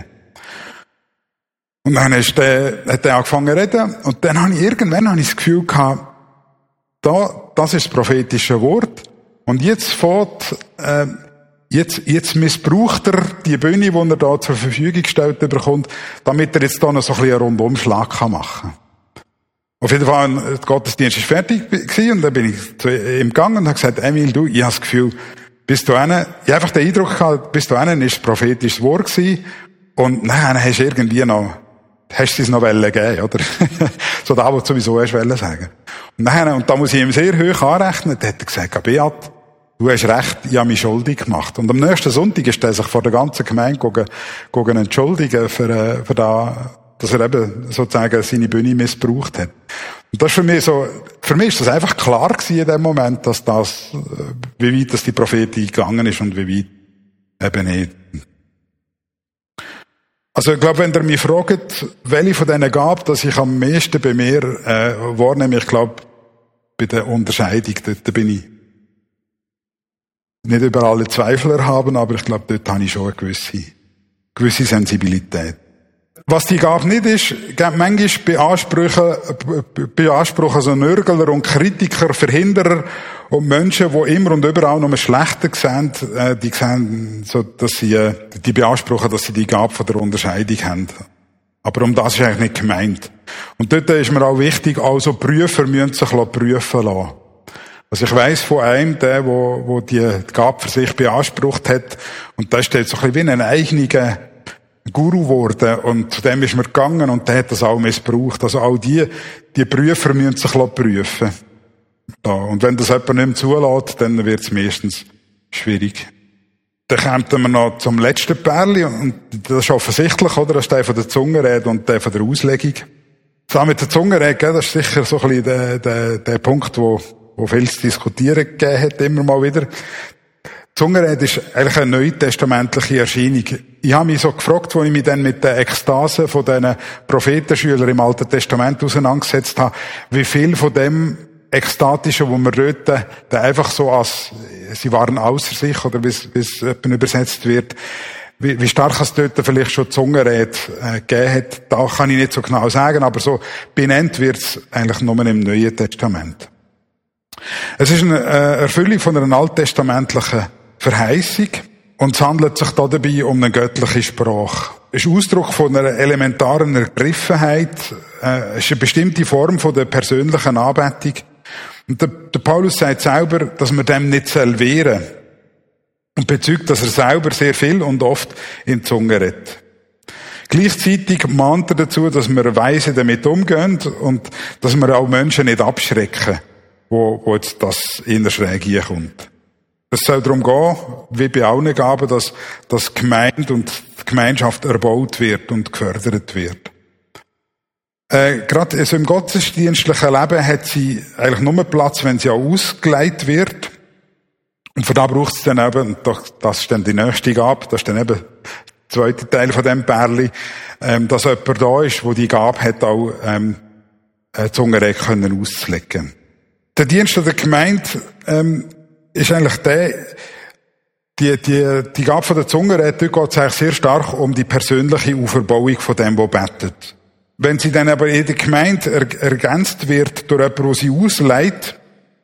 Speaker 1: Und dann ist der, hat er angefangen zu reden, und dann habe ich irgendwann habe ich das Gefühl gehabt, da, das ist das prophetische Wort, und jetzt fährt, äh, Jetzt, jetzt missbraucht er die Bühne, die er da zur Verfügung gestellt bekommt, damit er jetzt da noch so ein bisschen einen Rundumschlag machen kann. Auf jeden Fall, der Gottesdienst ist fertig gewesen, und dann bin ich zu ihm gegangen und habe gesagt, Emil, du, ich habe das Gefühl, bis du einen, ich habe einfach den Eindruck gehabt, bis du einen ist prophetisches Wort gewesen, und dann hast du irgendwie noch, hast du es noch Welle gegeben, oder? So da, was du sowieso hast wollen sagen. Und dann, und da muss ich ihm sehr hoch anrechnen, dann hat er gesagt, Beat, du hast recht, ich habe mich schuldig gemacht. Und am nächsten Sonntag ist er sich vor der ganzen Gemeinde gegangen, gegangen entschuldigen für, für da, dass er eben sozusagen seine Bühne missbraucht hat. Und das ist für mich so, für mich ist das einfach klar gewesen in dem Moment, dass das, wie weit das die Prophetie gegangen ist und wie weit eben nicht. Also ich glaube, wenn ihr mich fragt, welche von denen gab, dass ich am meisten bei mir äh, wahrnehme, ich glaube, bei der Unterscheidung, dort bin ich nicht über alle Zweifel erhaben, aber ich glaube, dort habe ich schon eine gewisse, gewisse Sensibilität. Was die Gabe nicht ist, manchmal beanspruchen, beanspruchen so Nörgler und Kritiker, Verhinderer und Menschen, die immer und überall noch schlechter sehen, die sehen, so, dass sie, die beanspruchen, dass sie die Gabe von der Unterscheidung haben. Aber um das ist eigentlich nicht gemeint. Und dort ist mir auch wichtig, also Prüfer müssen sich prüfen lassen. Also ich weiss von einem, der, wo, wo die Gabe für sich beansprucht hat, und da ist der so ein bisschen wie ein eigener Guru geworden, und zu dem ist man gegangen, und der hat das auch missbraucht. Also auch die, die Prüfer müssen sich prüfen. Da. Und wenn das jemand nicht mehr zulässt, dann wird es meistens schwierig. Dann kommt man noch zum letzten Pärli, und das ist offensichtlich, oder? Das ist der von der Zungenrede und der von der Auslegung. Das mit der Zungenrede, das ist sicher so ein bisschen der, der, der Punkt, wo wo viel zu diskutieren gegeben hat, immer mal wieder. Zungenrede ist eigentlich eine neutestamentliche Erscheinung. Ich habe mich so gefragt, als ich mich dann mit den Ekstasen von diesen Prophetenschülern im Alten Testament auseinandergesetzt habe, wie viel von dem Ekstatischen, wo wir dort dann einfach so als, sie waren außer sich, oder wie es, wie es übersetzt wird, wie, wie stark es dort vielleicht schon Zungenrede äh, gegeben hat, da kann ich nicht so genau sagen, aber so benannt wird es eigentlich nur im Neuen Testament. Es ist eine äh, Erfüllung von einer alttestamentlichen Verheißung und es handelt sich da dabei um eine göttliche Sprache. Es ist Ausdruck von einer elementaren Ergriffenheit, äh, es ist eine bestimmte Form von der persönlichen Anbetung. Und der, der Paulus sagt selber, dass man dem nicht wehren soll. Und bezeugt, dass er selber sehr viel und oft in die Zunge redet. Gleichzeitig mahnt er dazu, dass wir weise damit umgehen und dass wir auch Menschen nicht abschrecken, wo, wo jetzt das in der Schräg hier kommt. Es soll darum gehen, wie bei allen Gaben, dass das Gemeinde und die Gemeinschaft erbaut wird und gefördert wird. Äh, gerade also im gottesdienstlichen Leben hat sie eigentlich nur Platz, wenn sie auch ausgelegt wird. Und von da braucht es dann eben, das ist dann die nächste Gabe, das ist dann eben der zweite Teil von dem Pärli, ähm, dass jemand da ist, wo die Gabe hat, auch ähm, eine Zungenrede können auszulegen. Der Dienst der Gemeinde ähm, ist eigentlich der, die, die, die Gabe von der Zungenrede, dort geht es eigentlich sehr stark um die persönliche Auferbauung von dem, der betet. Wenn sie dann aber in der Gemeinde er, ergänzt wird durch jemanden, der sie ausleitet,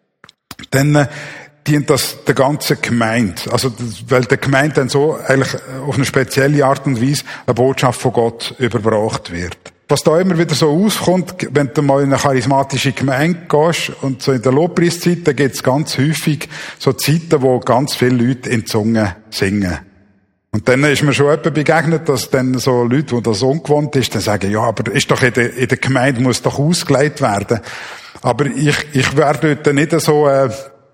Speaker 1: dann äh, dient das der ganzen Gemeinde. Also, weil der Gemeinde dann so eigentlich auf eine spezielle Art und Weise eine Botschaft von Gott überbracht wird. Was da immer wieder so auskommt, wenn du mal in eine charismatische Gemeinde gehst und so in der Lobpreiszeit, da gibt es ganz häufig so Zeiten, wo ganz viele Leute in Zungen singen. Und dann ist mir schon jemand begegnet, dass dann so Leute, die das ungewohnt ist, dann sagen, ja, aber ist doch in der, in der Gemeinde muss doch ausgelegt werden. Aber ich, ich wäre dort nicht so, äh,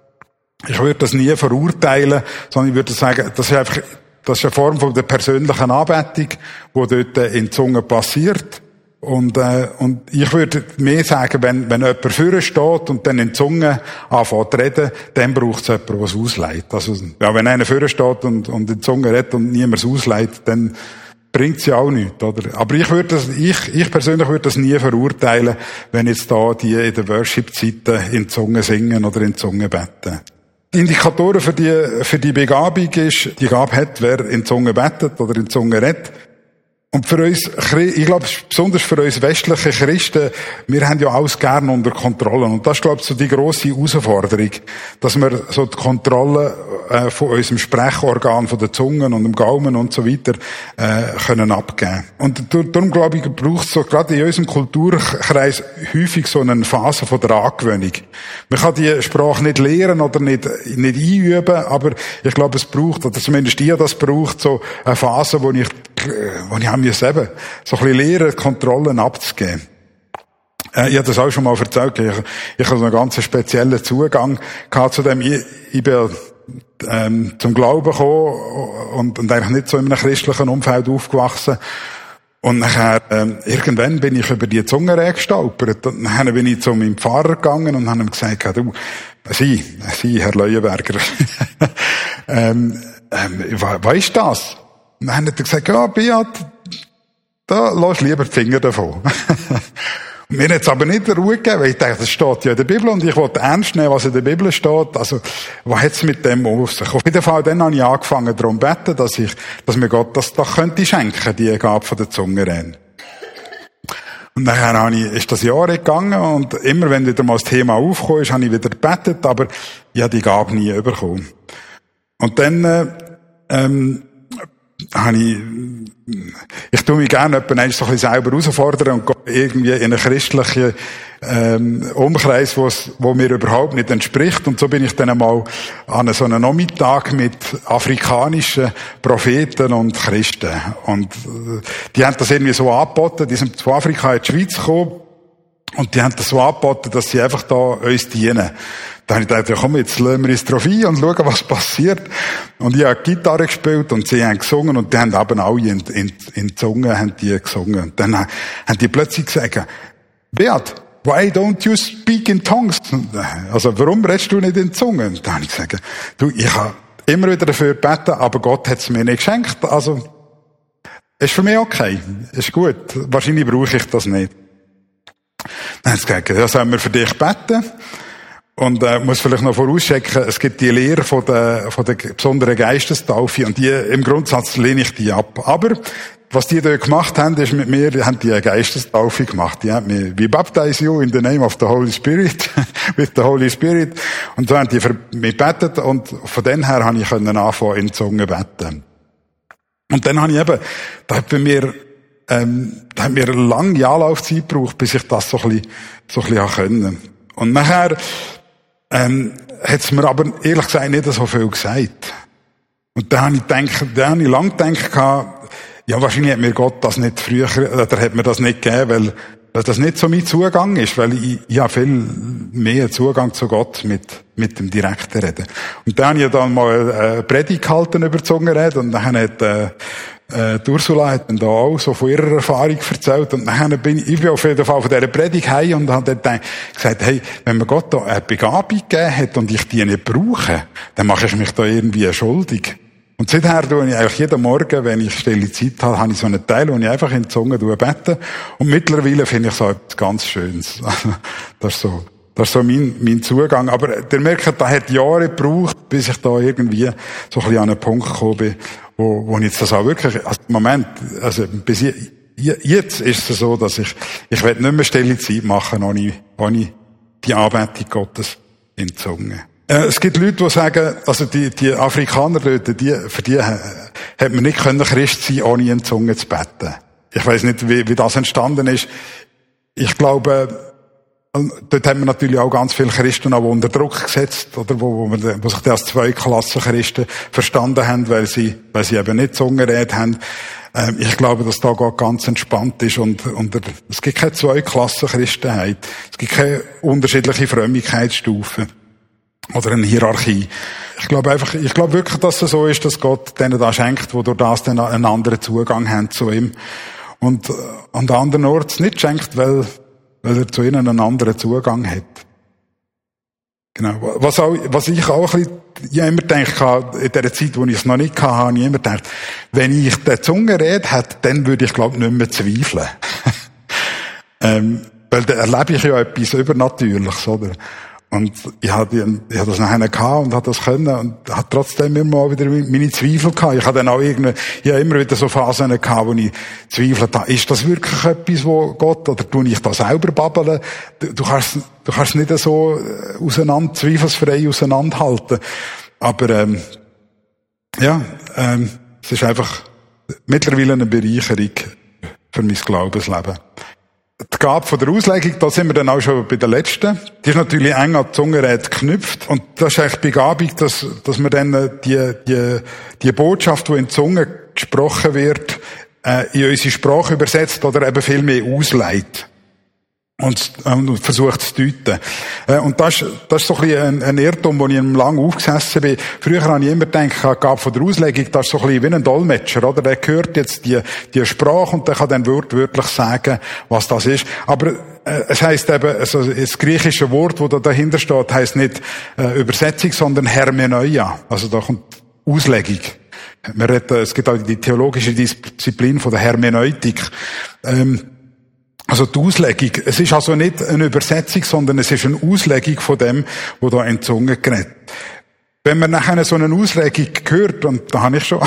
Speaker 1: ich würde das nie verurteilen, sondern ich würde sagen, das ist einfach, das ist eine Form von der persönlichen Anbetung, die dort in Zungen passiert. Und, äh, und ich würde mehr sagen, wenn, wenn jemand vorne steht und dann in Zungen anfängt zu reden, dann braucht es jemanden, der es ausleitet. Also, ja, wenn einer vorne steht und, und in Zungen redet und niemand es ausleitet, dann bringt es ja auch nichts, oder? Aber ich würde das, ich, ich persönlich würde das nie verurteilen, wenn jetzt da die in der Worship-Zeiten in Zungen singen oder in Zungen beten. Indikatoren für die, für die Begabung ist, die Gabe hat, wer in Zungen betet oder in Zungen redet. Und für uns, ich glaube, besonders für uns westliche Christen, wir haben ja alles gerne unter Kontrolle. Und das ist, glaube ich, so die grosse Herausforderung, dass wir so die Kontrolle äh, von unserem Sprechorgan, von den Zungen und dem Gaumen und so weiter äh, können abgeben. Und darum, glaube ich, braucht es so gerade in unserem Kulturkreis häufig so eine Phase von der Angewöhnung. Man kann die Sprache nicht lernen oder nicht, nicht einüben, aber ich glaube, es braucht, oder zumindest ich das braucht, so eine Phase, wo ich wo ich haben wir selber so ein bisschen lernen, Kontrollen abzugeben. Äh, ich habe das auch schon mal erzählt. Ich, ich habe so einen ganz speziellen Zugang gehabt zu dem. Ich, ich bin ähm, zum Glauben gekommen und, und eigentlich nicht so in einem christlichen Umfeld aufgewachsen. Und nachher, ähm, irgendwann bin ich über die Zungenrede gestolpert. Und dann bin ich zu meinem Pfarrer gegangen und habe ihm gesagt, du, Sie, Sie, Herr Leuenberger, ähm, ähm, was ist das? Und dann hat er gesagt, ja, Beat, da lass lieber die Finger davon. Und mir hat es aber nicht Ruhe gegeben, weil ich dachte, das steht ja in der Bibel und ich wollte ernst nehmen, was in der Bibel steht. Also, was hat es mit dem auf sich? Auf jeden Fall, dann habe ich angefangen, darum zu beten, dass ich, dass mir Gott das doch könnte schenken, die Gabe von der Zungenrede. Und nachher habe ich, ist das Jahr gegangen und immer, wenn wieder mal das Thema aufgekommen ist, habe ich wieder gebetet, aber ich habe die Gabe nie bekommen. Und dann, äh, ähm, habe ich, ich tue mich gerne etwa so ein bisschen selber herausfordern und gehe irgendwie in einen christlichen ähm, Umkreis, wo mir überhaupt nicht entspricht. Und so bin ich dann einmal an so einem Nachmittag mit afrikanischen Propheten und Christen. Und äh, die haben das irgendwie so angeboten, die sind von Afrika in die Schweiz gekommen und die haben das so angeboten, dass sie einfach da uns dienen. Da habe ich gedacht, ja komm, jetzt lassen wir uns drauf ein und schauen, was passiert. Und ich habe Gitarre gespielt und sie haben gesungen und die haben eben alle in, in, in Zungen haben die gesungen. Und dann haben die plötzlich gesagt, Beat, why don't you speak in tongues? Also warum redest du nicht in Zungen? Da habe ich gesagt, du, ich habe immer wieder dafür gebeten, aber Gott hat es mir nicht geschenkt. Also, ist für mich okay. Ist gut. Wahrscheinlich brauche ich das nicht. Dann hat es gesagt, ja, sollen wir für dich beten? Und, äh, muss vielleicht noch vorauschecken, es gibt die Lehre von der, von der besonderen Geistestaufe, und die, im Grundsatz lehne ich die ab. Aber, was die dort gemacht haben, ist mit mir, die haben die eine Geistestaufe gemacht. Die haben mir, we baptize you in the name of the Holy Spirit, with the Holy Spirit. Und so haben die für mich gebetet, und von dem her habe ich können anfangen, in Zungen beten. Und dann habe ich eben, da hat bei mir, ähm, da hat mir eine lange Anlaufzeit gebraucht, bis ich das so ein bisschen, so ein bisschen können. Und nachher, ähm, hat es mir aber ehrlich gesagt nicht so viel gesagt. Und dann habe ich gedacht, dann habe ich lang gedacht, ja, wahrscheinlich hat mir Gott das nicht früher, oder hat mir das nicht gegeben, weil, weil das nicht so mein Zugang ist, weil ich, ich habe viel mehr Zugang zu Gott mit, mit dem direkten Reden. Und dann habe ich dann mal eine Predigt gehalten über Zungenreden, und dann hat, äh, Äh, die Ursula hat dann da auch so von ihrer Erfahrung erzählt, und dann bin ich, ich bin auf jeden Fall von dieser Predigt heim und habe dann gesagt, hey, wenn mir Gott da eine Begabung gegeben hat und ich die nicht brauche, dann mache ich mich da irgendwie schuldig. Und seither tue ich eigentlich jeden Morgen, wenn ich stille Zeit habe, habe ich so einen Teil, wo ich einfach in die Zunge bete, und mittlerweile finde ich so etwas ganz Schönes. Das ist so, das ist so mein, mein Zugang. Aber ihr merkt, da hat Jahre gebraucht, bis ich da irgendwie so ein bisschen an einen Punkt gekommen bin, wo, wo ich jetzt das auch wirklich, also im Moment, also bis jetzt, jetzt ist es so, dass ich, ich will nicht mehr stille Zeit machen, ohne, ohne die Anbetung Gottes in Zunge. Äh, es gibt Leute, die sagen, also die, die Afrikaner dort, die, für die hat man nicht können Christ sein, ohne in Zunge zu beten. Ich weiss nicht, wie, wie das entstanden ist. Ich glaube, dort haben wir natürlich auch ganz viele Christen auch unter Druck gesetzt, oder, wo, wo, man, wo sich das als Zweiklassenchristen verstanden haben, weil sie, weil sie eben nicht Zungenrede haben. Ähm, ich glaube, dass da Gott ganz entspannt ist, und, und es gibt keine Zweiklassenchristheit. Es gibt keine unterschiedliche Frömmigkeitsstufen oder eine Hierarchie. Ich glaube einfach, ich glaube wirklich, dass es so ist, dass Gott denen da schenkt, wo durch das dann einen anderen Zugang haben zu ihm. Und an anderen Orten nicht schenkt, weil weil er zu ihnen einen anderen Zugang hat. Genau. Was auch, was ich auch ein bisschen, ich immer gedacht habe, in der Zeit, wo ich es noch nicht hatte, habe ich immer gedacht, wenn ich die Zunge rede hätte, dann würde ich, glaube ich, nicht mehr zweifeln. ähm, weil da erlebe ich ja etwas Übernatürliches, oder? Und ich hatte, ich hatte das nachher gehabt und hatte das können, und hatte trotzdem immer mal wieder meine Zweifel gehabt. Ich hatte dann auch irgendwie, ich habe immer wieder so Phasen gehabt, wo ich zweifelt habe, ist das wirklich etwas, wo Gott, oder tue ich da selber babbeln? Du, du kannst, du kannst nicht so auseinander, zweifelsfrei auseinanderhalten. Aber, ähm, ja, ähm, es ist einfach mittlerweile eine Bereicherung für mein Glaubensleben. Die Gabe von der Auslegung, da sind wir dann auch schon bei der letzten. Die ist natürlich eng an die Zungenrede geknüpft. Und das ist eigentlich die Begabung, dass, dass man dann die, die, die Botschaft, die in die Zunge gesprochen wird, äh, in unsere Sprache übersetzt oder eben viel mehr ausleitet. Und, und versucht zu deuten. Äh, und das, das ist so ein bisschen ein, ein Irrtum, wo ich lange aufgesessen bin. Früher habe ich immer gedacht, die Gabe von der Auslegung, das ist so ein bisschen wie ein Dolmetscher, oder? Der hört jetzt die, die Sprache und der kann dann wörtlich sagen, was das ist. Aber äh, es heisst eben, also das griechische Wort, das da dahinter steht, heisst nicht äh, Übersetzung, sondern Hermeneuia. Also da kommt Auslegung. Man redet, es gibt auch die theologische Disziplin von der Hermeneutik. Ähm, Also die Auslegung, es ist also nicht eine Übersetzung, sondern es ist eine Auslegung von dem, was da in die Zunge gerät. Wenn man nachher so eine Auslegung hört, und da habe ich schon,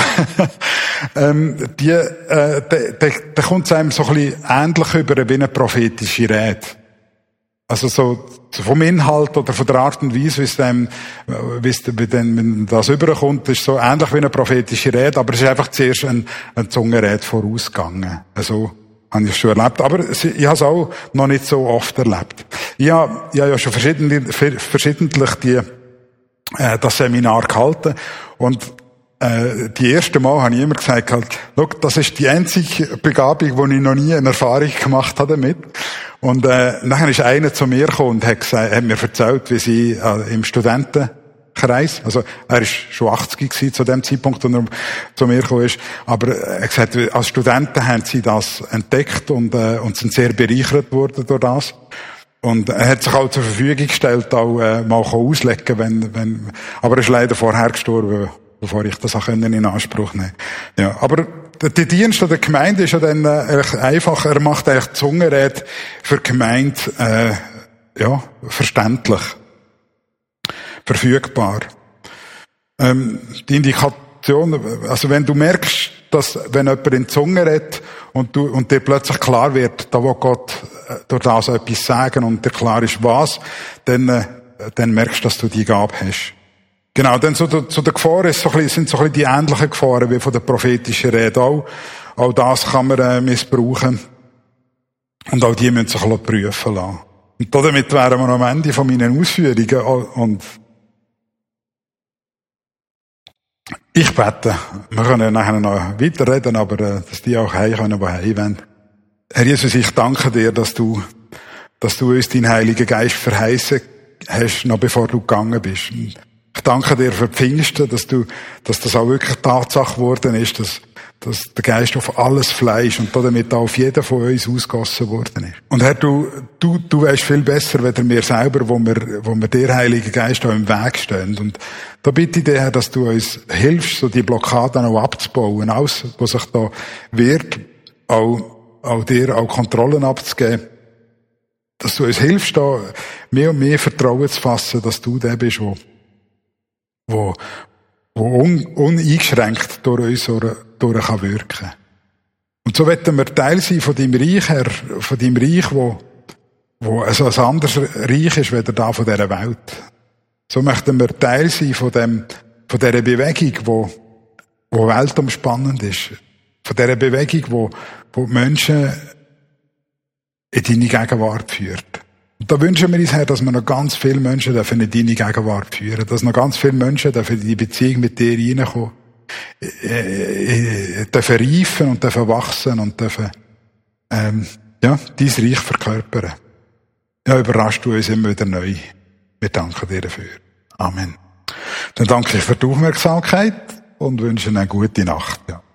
Speaker 1: ähm, die, äh, da, da kommt es einem so ein bisschen ähnlich über wie eine prophetische Rede. Also so, so vom Inhalt oder von der Art und Weise, wie es dem, wie es dem, wenn das überkommt, ist so ähnlich wie eine prophetische Rede, aber es ist einfach zuerst eine, eine Zungenrede vorausgegangen. Also, habe ich schon erlebt, aber ich habe es auch noch nicht so oft erlebt. Ich habe, ich habe ja schon verschiedentlich, verschiedentlich die, äh, das Seminar gehalten, und äh, die erste Mal habe ich immer gesagt, halt, schau, das ist die einzige Begabung, wo ich noch nie eine Erfahrung gemacht habe damit. Und äh, nachher ist einer zu mir gekommen und hat, gesagt, hat mir erzählt, wie sie äh, im Studenten Kreis. Also, er ist schon achtzig gewesen zu dem Zeitpunkt, als er zu mir gekommen ist. Aber er hat gesagt, als Studenten haben sie das entdeckt und, äh, und sind sehr bereichert worden durch das. Und er hat sich auch zur Verfügung gestellt, auch, äh, mal auslegen, wenn, wenn, aber er ist leider vorher gestorben, bevor ich das auch in Anspruch nehmen konnte. Ja, aber der Dienst der Gemeinde ist ja dann äh, einfach, er macht eigentlich die Zungenrede für die Gemeinde, äh, ja, verständlich. Verfügbar. Ähm, die Indikation, also wenn du merkst, dass, wenn jemand in die Zunge redet und du, und dir plötzlich klar wird, da will Gott durch das etwas sagen und dir klar ist was, dann, äh, dann merkst du, dass du die Gabe hast. Genau, dann zu der, zu der Gefahr ist so ein bisschen, sind so ein bisschen die ähnlichen Gefahren wie von der prophetischen Rede auch. Auch das kann man äh, missbrauchen. Und auch die müssen sich prüfen lassen. Und damit wären wir am Ende von meinen Ausführungen. Und ich bete. Wir können nachher noch weiterreden, aber äh, dass die auch heim können, die heim wollen. Herr Jesus, ich danke dir, dass du, dass du uns deinen Heiligen Geist verheißen hast, noch bevor du gegangen bist. Und ich danke dir für die Pfingsten, dass du, dass das auch wirklich Tatsache geworden ist, dass, dass der Geist auf alles Fleisch und damit auch auf jeden von uns ausgossen worden ist. Und Herr, du, du, du weißt viel besser, weder wir selber, wo wir, wo wir dir, Heiliger Geist, auch im Weg stehen. Und da bitte ich dich, Herr, dass du uns hilfst, so die Blockaden auch abzubauen, alles, was sich da wehrt, auch, auch dir auch Kontrollen abzugeben. Dass du uns hilfst, da mehr und mehr Vertrauen zu fassen, dass du der bist, wo wo, wo un, uneingeschränkt durch uns durch kann wirken. Und so wollen wir Teil sein von deinem Reich, Herr, von deinem Reich, wo, wo also ein anderes Reich ist, weder da von dieser Welt. So möchten wir Teil sein von dem, von dieser Bewegung, wo, wo weltumspannend ist. Von dieser Bewegung, wo, wo die Menschen in deine Gegenwart führt. Und da wünschen wir uns, Herr, dass wir noch ganz viele Menschen dürfen in deine Gegenwart führen, dass noch ganz viele Menschen dürfen in die Beziehung mit dir reinkommen, äh, äh, dürfen reifen und dürfen wachsen und dürfen, ähm, ja, dein Reich verkörpern. Ja, überraschst du uns immer wieder neu. Wir danken dir dafür. Amen. Dann danke ich für die Aufmerksamkeit und wünsche eine gute Nacht. Ja.